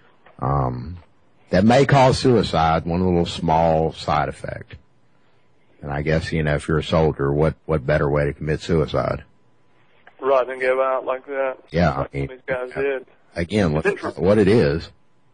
that may cause suicide, one little small side effect. And I guess, if you're a soldier, what better way to commit suicide? Right, and go out like that. Yeah, like these guys did. Again, what it is.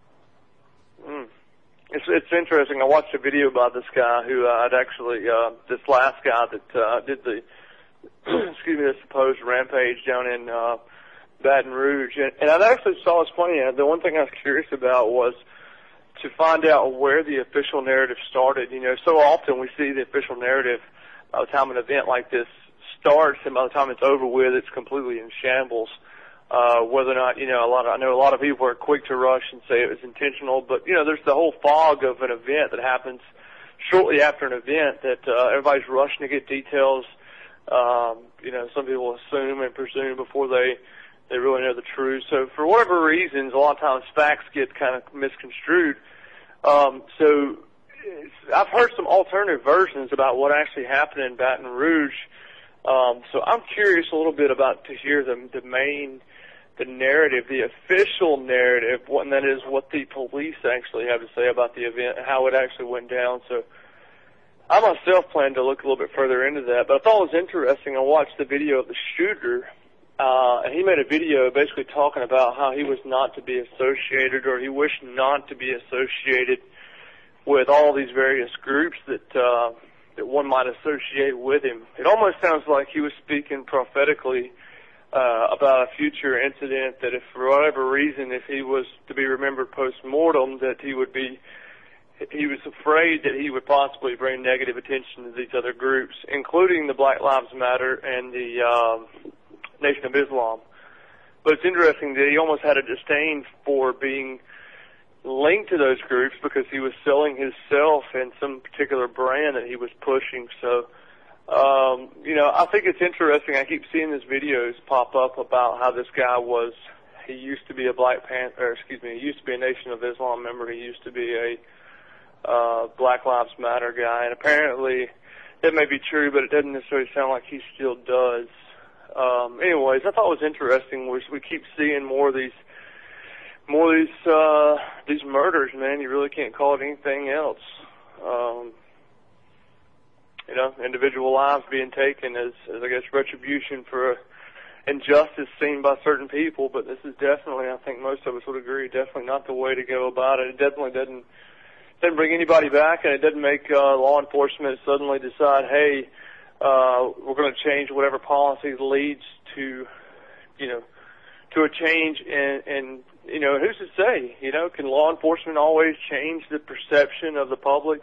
It's interesting. I watched a video about this guy who I'd actually, this last guy that did the, the supposed rampage down in Baton Rouge. And I actually saw, it's funny, the one thing I was curious about was to find out where the official narrative started. So often we see the official narrative by the time an event like this starts, and by the time it's over with, it's completely in shambles. Whether or not, I know a lot of people are quick to rush and say it was intentional, but, there's the whole fog of an event that happens shortly after an event that, everybody's rushing to get details. Some people assume and presume before they really know the truth. So for whatever reasons, a lot of times facts get kind of misconstrued. So I've heard some alternative versions about what actually happened in Baton Rouge. So I'm curious a little bit to hear the narrative, the official narrative, and that is what the police actually have to say about the event and how it actually went down. So I myself plan to look a little bit further into that, but I thought it was interesting. I watched the video of the shooter, and he made a video basically talking about how he was not to be associated, or he wished not to be associated with all these various groups that one might associate with him. It almost sounds like he was speaking prophetically about a future incident, that if for whatever reason, if he was to be remembered post-mortem, that he was afraid that he would possibly bring negative attention to these other groups, including the Black Lives Matter and the Nation of Islam. But it's interesting that he almost had a disdain for being linked to those groups because he was selling himself and some particular brand that he was pushing. So, I think it's interesting. I keep seeing these videos pop up about how this guy he used to be a he used to be a Nation of Islam member. He used to be a Black Lives Matter guy. And apparently that may be true, but it doesn't necessarily sound like he still does. Anyways, I thought it was interesting. We keep seeing more of these murders, man. You really can't call it anything else. Individual lives being taken as I guess retribution for injustice seen by certain people. But this is definitely, I think most of us would agree, definitely not the way to go about it. It definitely doesn't bring anybody back, and it doesn't make law enforcement suddenly decide, hey, we're going to change whatever policy leads to a change and who's to say? Can law enforcement always change the perception of the public?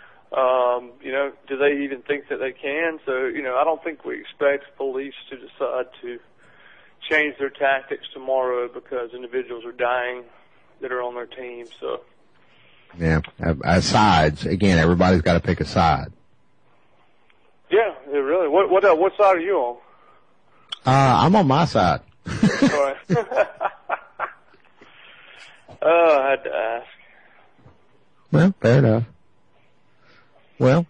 Do they even think that they can? So, I don't think we expect police to decide to change their tactics tomorrow because individuals are dying that are on their team. So, yeah, sides again. Everybody's got to pick a side. Yeah, really. What side are you on? I'm on my side. All right. I had to ask. Well, fair enough. Well,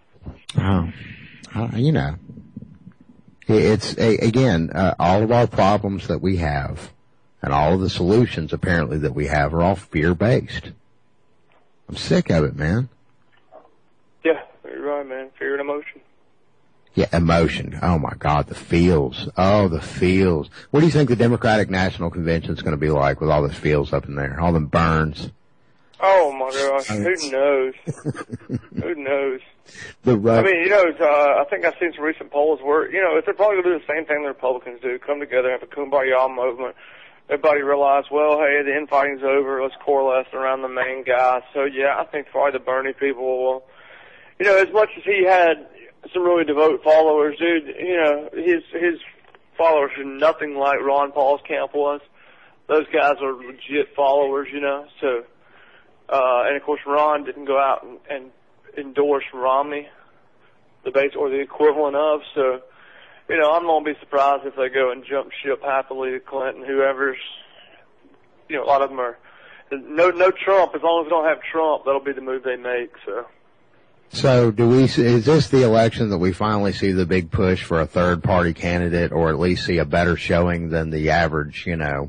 it's again, all of our problems that we have and all of the solutions apparently that we have are all fear-based. I'm sick of it, man. Yeah, you're right, man. Fear and emotion. Yeah, emotion. Oh my God, the feels. Oh, the feels. What do you think the Democratic National Convention is going to be like with all those feels up in there? All them burns. Oh my gosh, who knows? Who knows? I mean, I think I've seen some recent polls where, they're probably going to do the same thing the Republicans do, come together, have a kumbaya movement. Everybody realize, well, hey, the infighting's over, let's coalesce around the main guy. So, yeah, I think probably the Bernie people will, as much as he had some really devout followers, dude, his followers are nothing like Ron Paul's camp was. Those guys are legit followers, so, and of course Ron didn't go out and endorse Romney, the base or the equivalent of, so, I'm going to be surprised if they go and jump ship happily to Clinton, whoever's, a lot of them are, no Trump, as long as we don't have Trump, that'll be the move they make, so. So is this the election that we finally see the big push for a third party candidate, or at least see a better showing than the average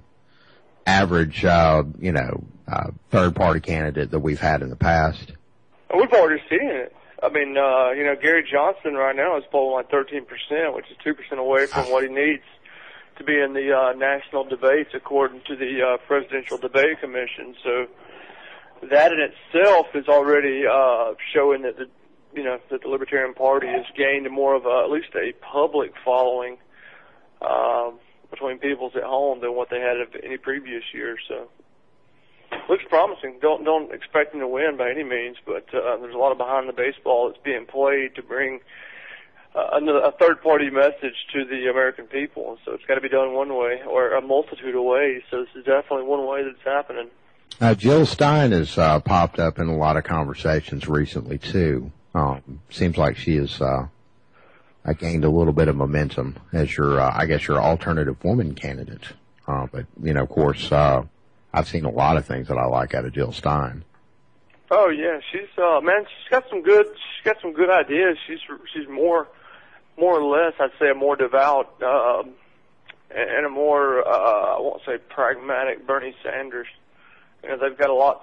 third party candidate that we've had in the past? We've already seen it. I mean, Gary Johnson right now is polling like 13%, which is 2% away from what he needs to be in the national debates, according to the Presidential Debate Commission. So that in itself is already showing that that the Libertarian Party has gained more of at least a public following between peoples at home than what they had of any previous year. So looks promising. Don't expect them to win by any means, but there's a lot of behind the baseball that's being played to bring a third-party message to the American people. So it's got to be done one way or a multitude of ways. So this is definitely one way that's happening. Jill Stein has popped up in a lot of conversations recently too. Seems like she has gained a little bit of momentum as your alternative woman candidate. But of course, I've seen a lot of things that I like out of Jill Stein. Oh yeah, she's got some good ideas. She's more or less, I'd say, a more devout and a more I won't say pragmatic Bernie Sanders. They've got a lot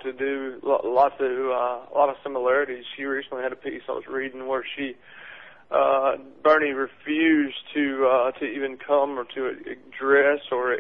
of similarities. She recently had a piece I was reading where Bernie refused to even come or to address or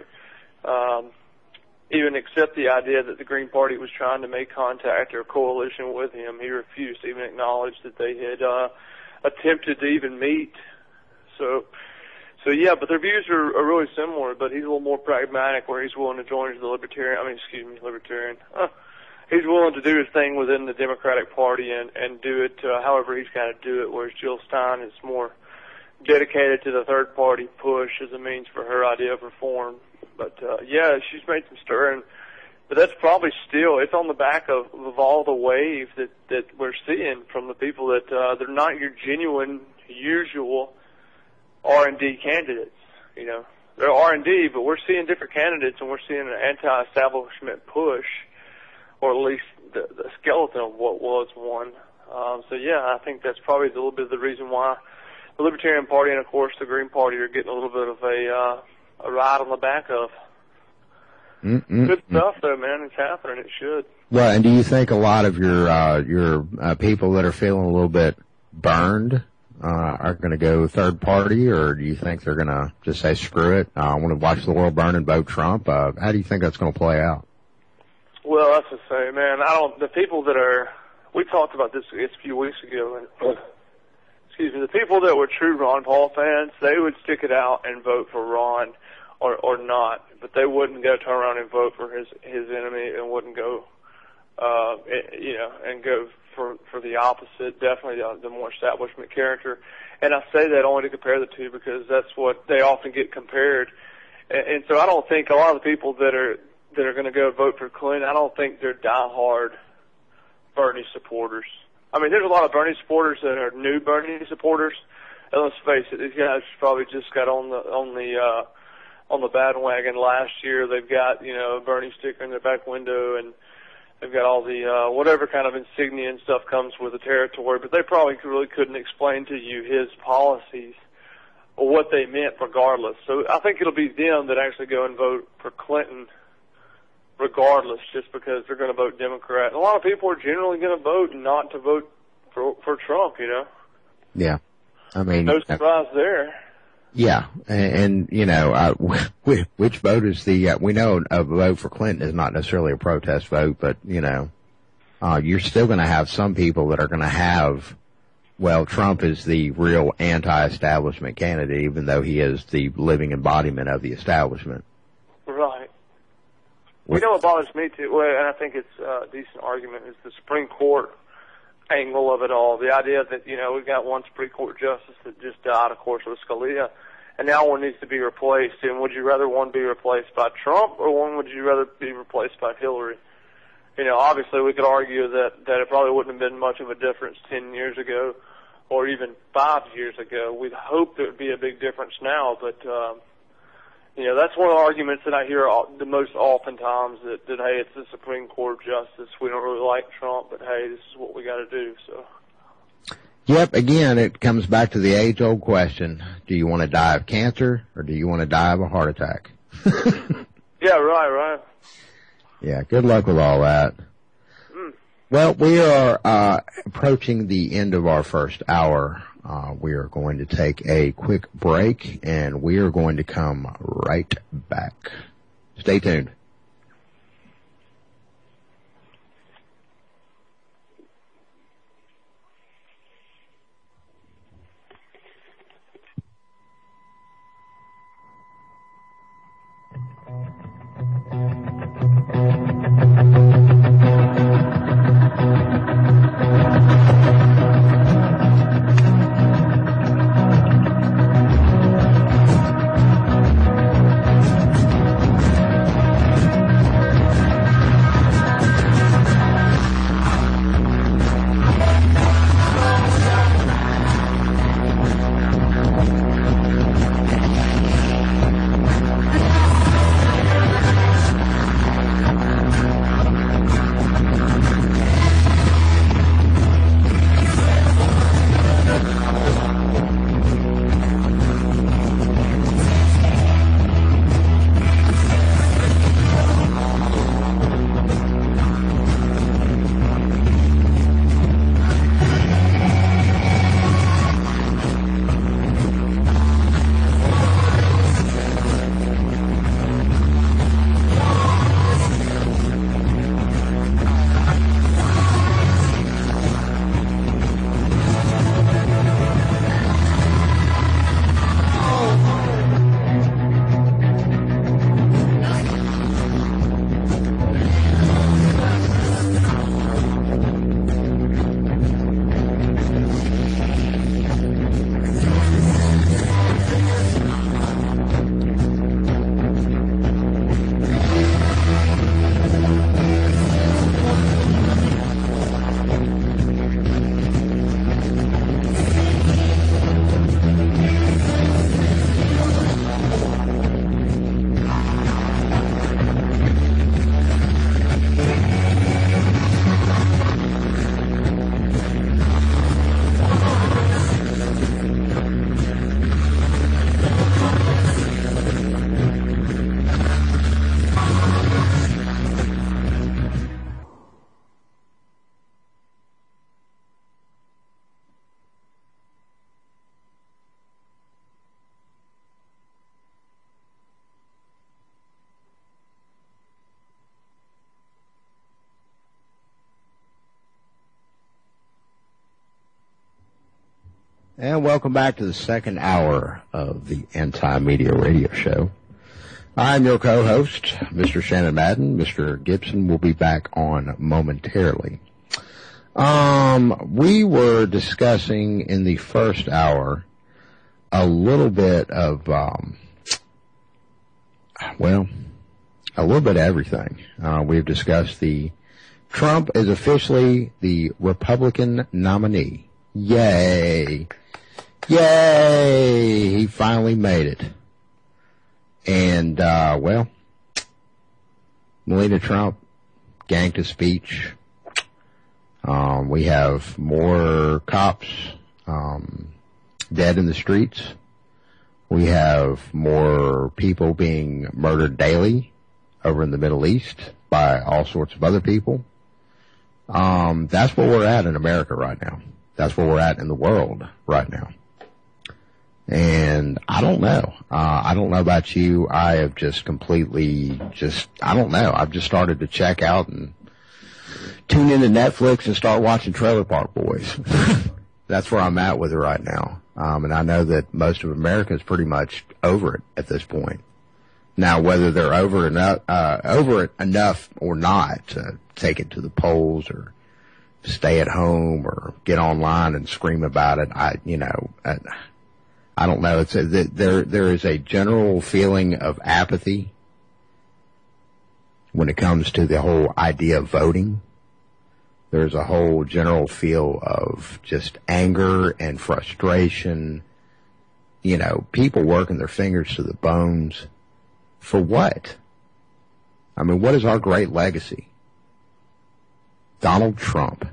even accept the idea that the Green Party was trying to make contact or coalition with him. He refused to even acknowledge that they had attempted to even meet. So yeah, but their views are really similar, but he's a little more pragmatic where he's willing to join the Libertarian. He's willing to do his thing within the Democratic Party and do it however he's got to do it, whereas Jill Stein is more dedicated to the third party push as a means for her idea of reform. But yeah, she's made some stirring, but that's probably still, it's on the back of all the wave that we're seeing from the people that they're not your genuine, usual R&D candidates. They're R&D, but we're seeing different candidates, and we're seeing an anti-establishment push, or at least the skeleton of what was one. So yeah, I think that's probably a little bit of the reason why the Libertarian Party and of course the Green Party are getting a little bit of a ride on the back of. Good stuff though, man. It's happening. It should. Well, and do you think a lot of your people that are feeling a little bit burned are going to go third party, or do you think they're going to just say screw it? I want to watch the world burn and vote Trump. How do you think that's going to play out? Well, that's the same, man. The people that are, we talked about this a few weeks ago, and the people that were true Ron Paul fans, they would stick it out and vote for Ron or not, but they wouldn't go turn around and vote for his enemy and wouldn't go, and go for the opposite, definitely the more establishment character. And I say that only to compare the two because that's what they often get compared. And so I don't think a lot of the people that are going to go vote for Clinton, I don't think they're diehard Bernie supporters. I mean, there's a lot of Bernie supporters that are new Bernie supporters. And let's face it, these guys probably just got on the bandwagon last year. They've got, a Bernie sticker in their back window, and they've got all the whatever kind of insignia and stuff comes with the territory, but they probably really couldn't explain to you his policies or what they meant regardless. So I think it'll be them that actually go and vote for Clinton regardless, just because they're going to vote Democrat. And a lot of people are generally going to vote not to vote for Trump, Yeah. I mean, no surprise there. Yeah, and which vote is we know a vote for Clinton is not necessarily a protest vote, but, you're still going to have some people that are going to have, well, Trump is the real anti-establishment candidate, even though he is the living embodiment of the establishment. Right. You know what bothers me too, well, and I think it's a decent argument, is the Supreme Court angle of it all. The idea that, we've got one Supreme Court justice that just died, of course, with Scalia, and now one needs to be replaced. And would you rather one be replaced by Trump, or one would you rather be replaced by Hillary? Obviously we could argue that it probably wouldn't have been much of a difference 10 years ago or even 5 years ago. We'd hope there would be a big difference now, but that's one of the arguments that I hear the most oftentimes, that hey, it's the Supreme Court justice. We don't really like Trump, but hey, this is what we got to do. So. Yep, again, it comes back to the age-old question. Do you want to die of cancer, or do you want to die of a heart attack? Yeah, right. Yeah, good luck with all that. Well, we are approaching the end of our first hour. We are going to take a quick break, and we are going to come right back. Stay tuned. And welcome back to the second hour of the Anti-Media Radio Show. I'm your co-host, Mr. Shannon Madden. Mr. Gibson will be back on momentarily. We were discussing in the first hour a little bit of, a little bit of everything. We've discussed Trump is officially the Republican nominee. Yay! Yay! He finally made it. And, Melania Trump ganked his speech. We have more cops, dead in the streets. We have more people being murdered daily over in the Middle East by all sorts of other people. That's where we're at in America right now. That's where we're at in the world right now. And I don't know. I don't know about you. I have just completely I don't know. I've just started to check out and tune into Netflix and start watching Trailer Park Boys. That's where I'm at with it right now. And I know that most of America is pretty much over it at this point. Now, whether they're over it enough or not to take it to the polls or stay at home or get online and scream about it, I don't know. There is a general feeling of apathy when it comes to the whole idea of voting. There's a whole general feel of just anger and frustration. People working their fingers to the bones. For what? I mean, what is our great legacy? Donald Trump.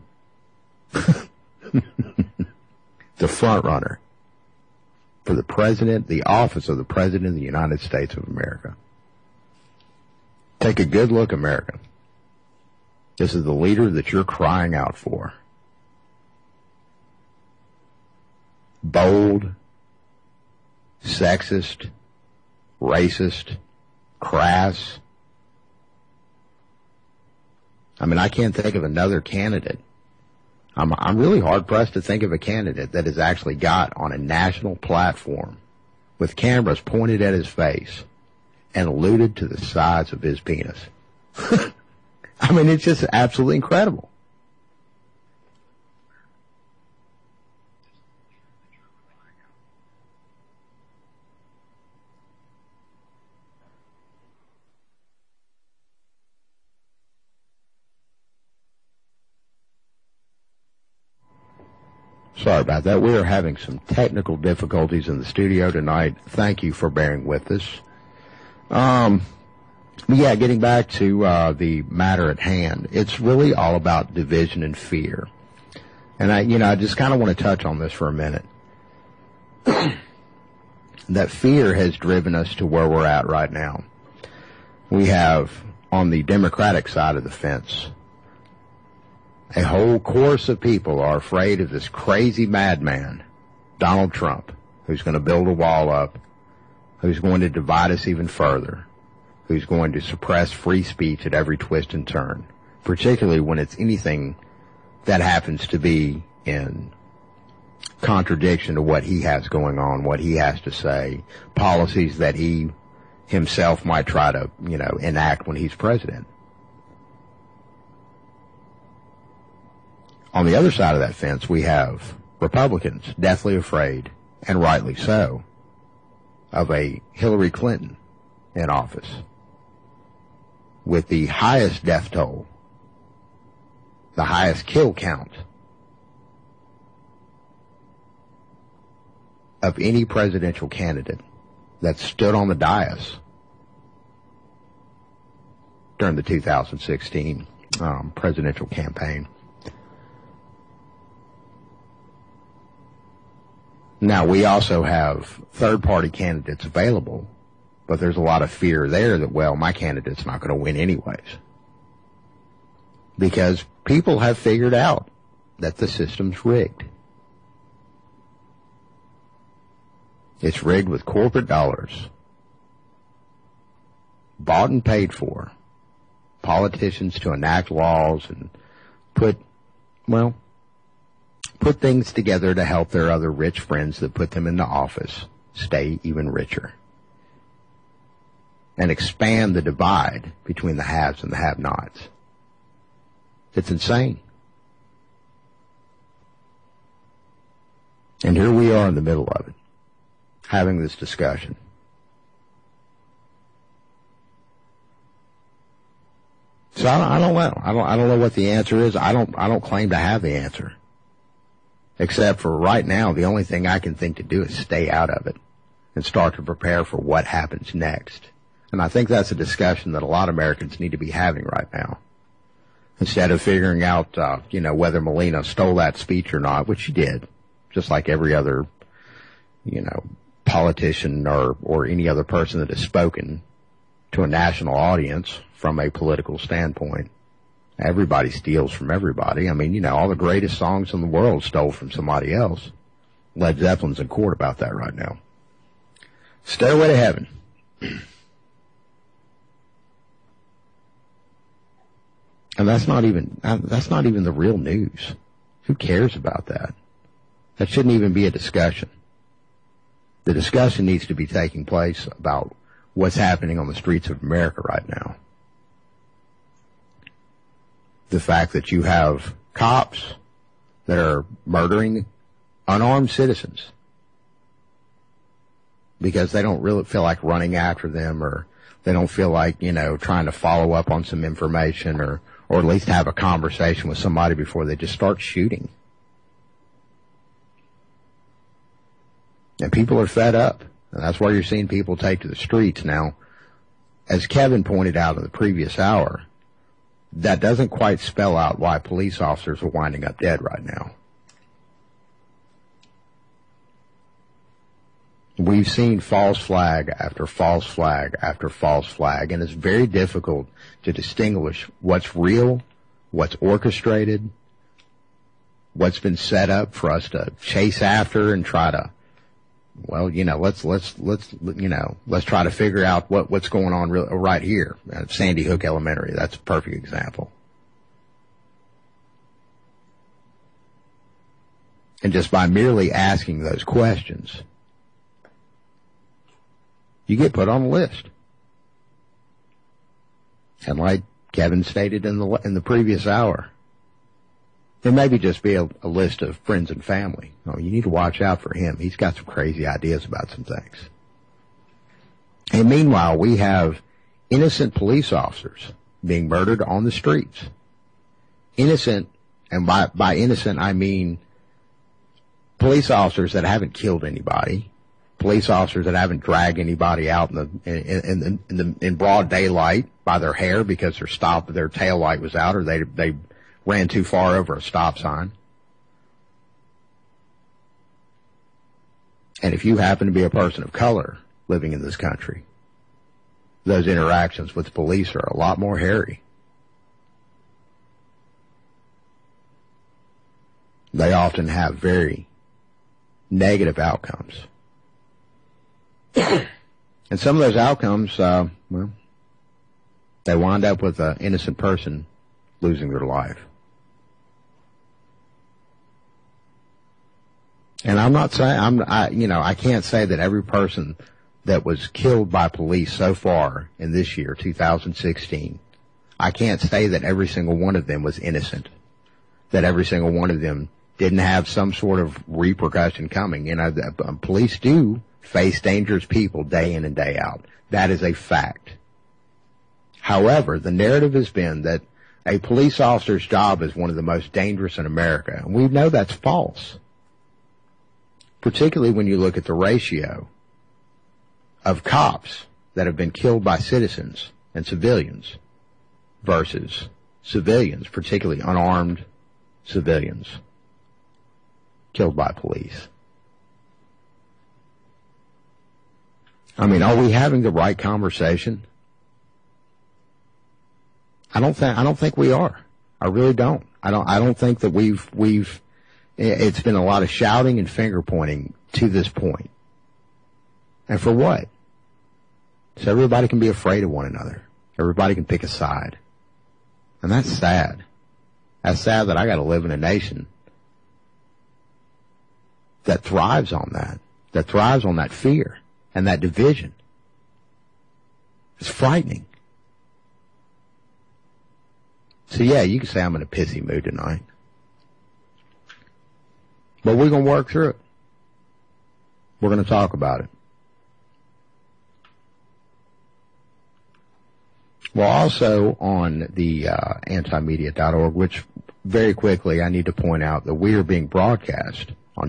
The front runner for the office of the President of the United States of America. Take a good look, America. This is the leader that you're crying out for. Bold, sexist, racist, crass. I mean, I can't think of another candidate. I'm really hard-pressed to think of a candidate that has actually got on a national platform with cameras pointed at his face and alluded to the size of his penis. I mean, it's just absolutely incredible. Sorry about that. We are having some technical difficulties in the studio tonight. Thank you for bearing with us. Yeah, getting back to the matter at hand, it's really all about division and fear. And I just kind of want to touch on this for a minute. That fear has driven us to where we're at right now. We have, on the Democratic side of the fence, a whole chorus of people are afraid of this crazy madman, Donald Trump, who's going to build a wall up, who's going to divide us even further, who's going to suppress free speech at every twist and turn, particularly when it's anything that happens to be in contradiction to what he has going on, what he has to say, policies that he himself might try to, enact when he's president. On the other side of that fence, we have Republicans deathly afraid, and rightly so, of a Hillary Clinton in office with the highest death toll, the highest kill count of any presidential candidate that stood on the dais during the 2016 presidential campaign. Now, we also have third-party candidates available, but there's a lot of fear there that, well, my candidate's not going to win anyways. Because people have figured out that the system's rigged. It's rigged with corporate dollars, bought and paid for, politicians to enact laws and put things together to help their other rich friends that put them into office stay even richer and expand the divide between the haves and the have-nots. It's insane. And here we are in the middle of it, having this discussion. So I don't know. I don't know what the answer is. I don't claim to have the answer. Except for right now, the only thing I can think to do is stay out of it and start to prepare for what happens next. And I think that's a discussion that a lot of Americans need to be having right now. Instead of figuring out, whether Melina stole that speech or not, which she did, just like every other, politician or any other person that has spoken to a national audience from a political standpoint. Everybody steals from everybody. I mean, all the greatest songs in the world stole from somebody else. Led Zeppelin's in court about that right now. Stairway to Heaven. And that's not even the real news. Who cares about that? That shouldn't even be a discussion. The discussion needs to be taking place about what's happening on the streets of America right now. The fact that you have cops that are murdering unarmed citizens because they don't really feel like running after them, or they don't feel like, trying to follow up on some information, or at least have a conversation with somebody before they just start shooting. And people are fed up. And that's why you're seeing people take to the streets. Now, as Kevin pointed out in the previous hour, that doesn't quite spell out why police officers are winding up dead right now. We've seen false flag after false flag after false flag, and it's very difficult to distinguish what's real, what's orchestrated, what's been set up for us to chase after and try to, let's try to figure out what's going on right here. Sandy Hook Elementary, that's a perfect example. And just by merely asking those questions, you get put on a list. And like Kevin stated in the previous hour, it maybe just be a list of friends and family. Oh, you need to watch out for him. He's got some crazy ideas about some things. And meanwhile, we have innocent police officers being murdered on the streets. Innocent, and by innocent I mean police officers that haven't killed anybody, police officers that haven't dragged anybody out in broad daylight by their hair because their tail light was out, or they ran too far over a stop sign. And if you happen to be a person of color living in this country, those interactions with the police are a lot more hairy. They often have very negative outcomes. And some of those outcomes, they wind up with an innocent person losing their life. And I'm not saying, I can't say that every person that was killed by police so far in this year, 2016, I can't say that every single one of them was innocent, that every single one of them didn't have some sort of repercussion coming. Police do face dangerous people day in and day out. That is a fact. However, the narrative has been that a police officer's job is one of the most dangerous in America, and we know that's false. Particularly when you look at the ratio of cops that have been killed by citizens and civilians versus civilians, particularly unarmed civilians, killed by police. I mean, are we having the right conversation? I don't think we are. I really don't. I don't think that it's been a lot of shouting and finger pointing to this point. And for what? So everybody can be afraid of one another. Everybody can pick a side. And that's sad. That's sad that I got to live in a nation that thrives on that fear and that division. It's frightening. So yeah, you can say I'm in a pissy mood tonight. But we're going to work through it. We're going to talk about it. Well, also on the antimedia.org, which very quickly I need to point out that we are being broadcast on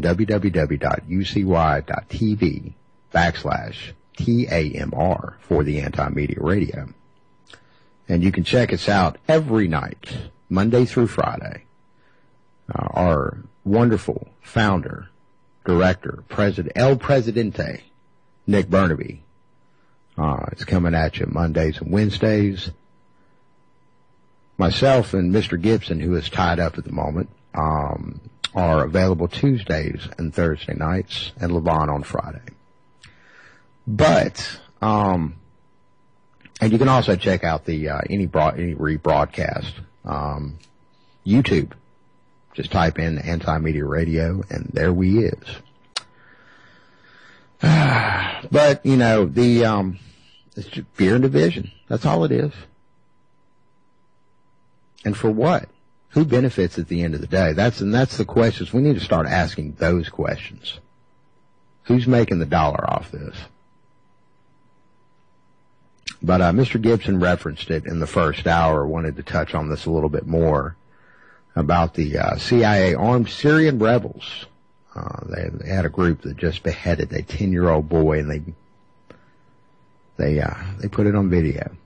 www.ucy.tv/TAMR for the Anti-Media Radio. And you can check us out every night, Monday through Friday. Our wonderful founder, director, president, El Presidente, Nick Burnaby, is coming at you Mondays and Wednesdays. Myself and Mr. Gibson, who is tied up at the moment, are available Tuesdays and Thursday nights, and Levon on Friday. But, and you can also check out the any rebroadcast YouTube. Just type in Anti-Media Radio, and there we is. But, it's just fear and division. That's all it is. And for what? Who benefits at the end of the day? That's the questions. We need to start asking those questions. Who's making the dollar off this? But Mr. Gibson referenced it in the first hour. Wanted to touch on this a little bit more about the CIA armed Syrian rebels. They had a group that just beheaded a 10-year-old boy, and they put it on video.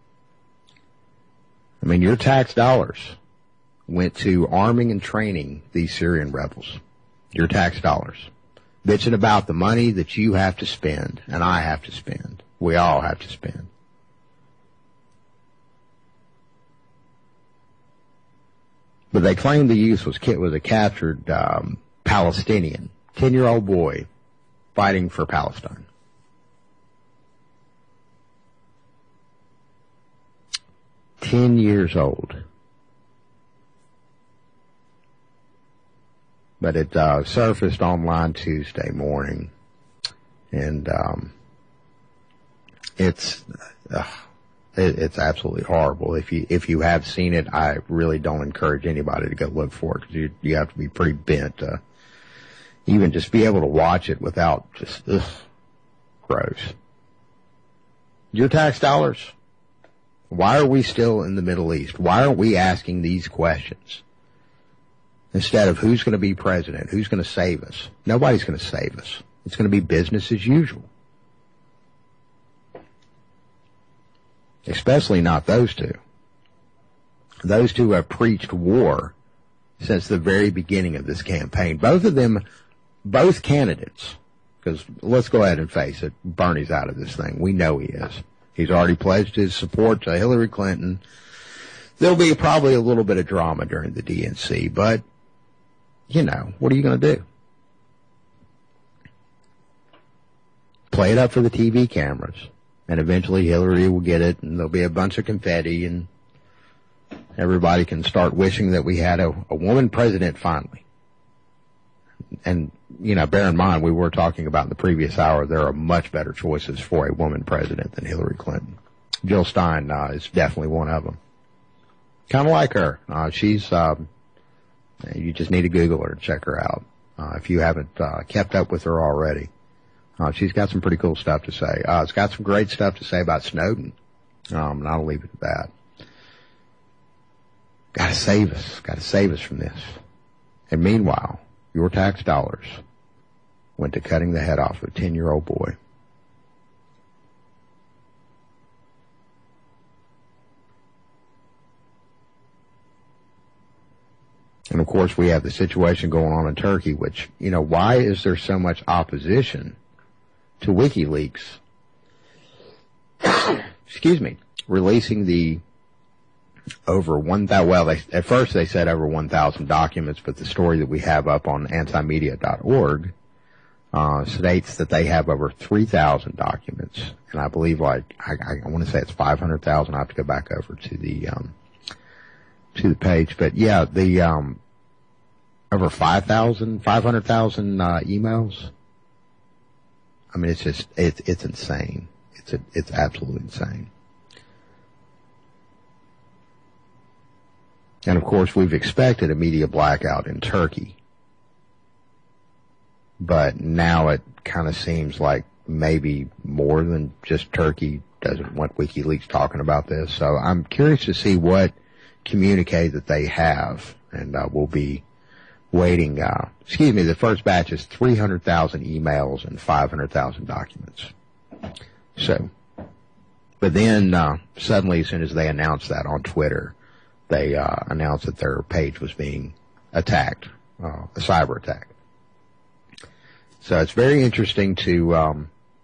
I mean, your tax dollars went to arming and training these Syrian rebels. Your tax dollars. Bitching about the money that you have to spend, and I have to spend. We all have to spend. But they claimed the youth was a captured Palestinian, 10-year-old boy fighting for Palestine. "10 years old." But it surfaced online Tuesday morning, and it's absolutely horrible. If you have seen it, I really don't encourage anybody to go look for it, because you have to be pretty bent to even just be able to watch it without just gross. Your tax dollars. Why are we still in the Middle East? Why aren't we asking these questions? Instead of who's going to be president, who's going to save us? Nobody's going to save us. It's going to be business as usual. Especially not those two. Those two have preached war since the very beginning of this campaign. Both of them, both candidates, because let's go ahead and face it, Bernie's out of this thing. We know he is. He's already pledged his support to Hillary Clinton. There'll be probably a little bit of drama during the DNC, but, what are you going to do? Play it up for the TV cameras, and eventually Hillary will get it, and there'll be a bunch of confetti, and everybody can start wishing that we had a woman president finally. And, bear in mind, we were talking about in the previous hour, there are much better choices for a woman president than Hillary Clinton. Jill Stein is definitely one of them. Kind of like her. She's, you just need to Google her and check her out. If you haven't kept up with her already. She's got some pretty cool stuff to say. It's got some great stuff to say about Snowden. And I'll leave it at that. Gotta save us from this. And meanwhile, your tax dollars went to cutting the head off of a 10-year-old boy. And of course, we have the situation going on in Turkey, which, why is there so much opposition to WikiLeaks? Excuse me, releasing the over 1,000, well, at first they said over 1,000 documents, but the story that we have up on antimedia.org states that they have over 3,000 documents. And I believe, I want to say it's 500,000. I have to go back over to the page. But yeah, the over 500,000 emails. I mean, it's insane. It's absolutely insane. And of course, we've expected a media blackout in Turkey. But now it kind of seems like maybe more than just Turkey doesn't want WikiLeaks talking about this. So I'm curious to see what communique that they have. And we'll be waiting. The first batch is 300,000 emails and 500,000 documents. So, but then suddenly, as soon as they announced that on Twitter, they announced that their page was being attacked, a cyber attack. So it's very interesting to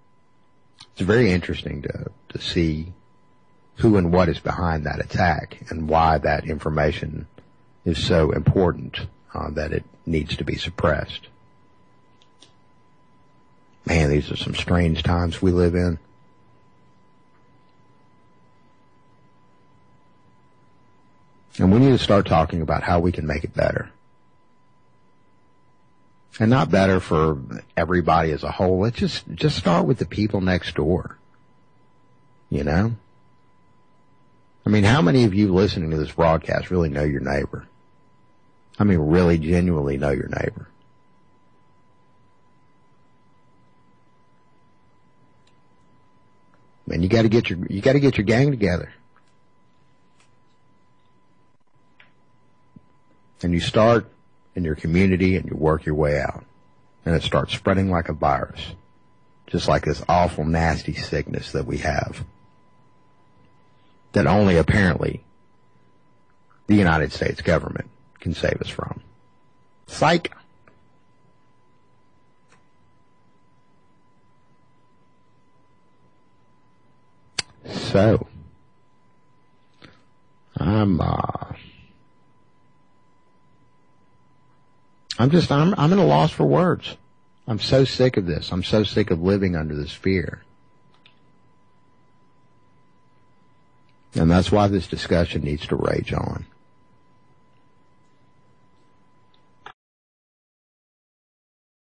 see who and what is behind that attack and why that information is so important that it needs to be suppressed. Man, these are some strange times we live in. And we need to start talking about how we can make it better. And not better for everybody as a whole. Let's just start with the people next door. You know? I mean, how many of you listening to this broadcast really know your neighbor? I mean, really genuinely know your neighbor. Man, you gotta get your gang together. And you start in your community and you work your way out. And it starts spreading like a virus. Just like this awful, nasty sickness that we have. That only apparently the United States government can save us from. Psych! So, I'm at a loss for words. I'm so sick of this. I'm so sick of living under this fear. And that's why this discussion needs to rage on.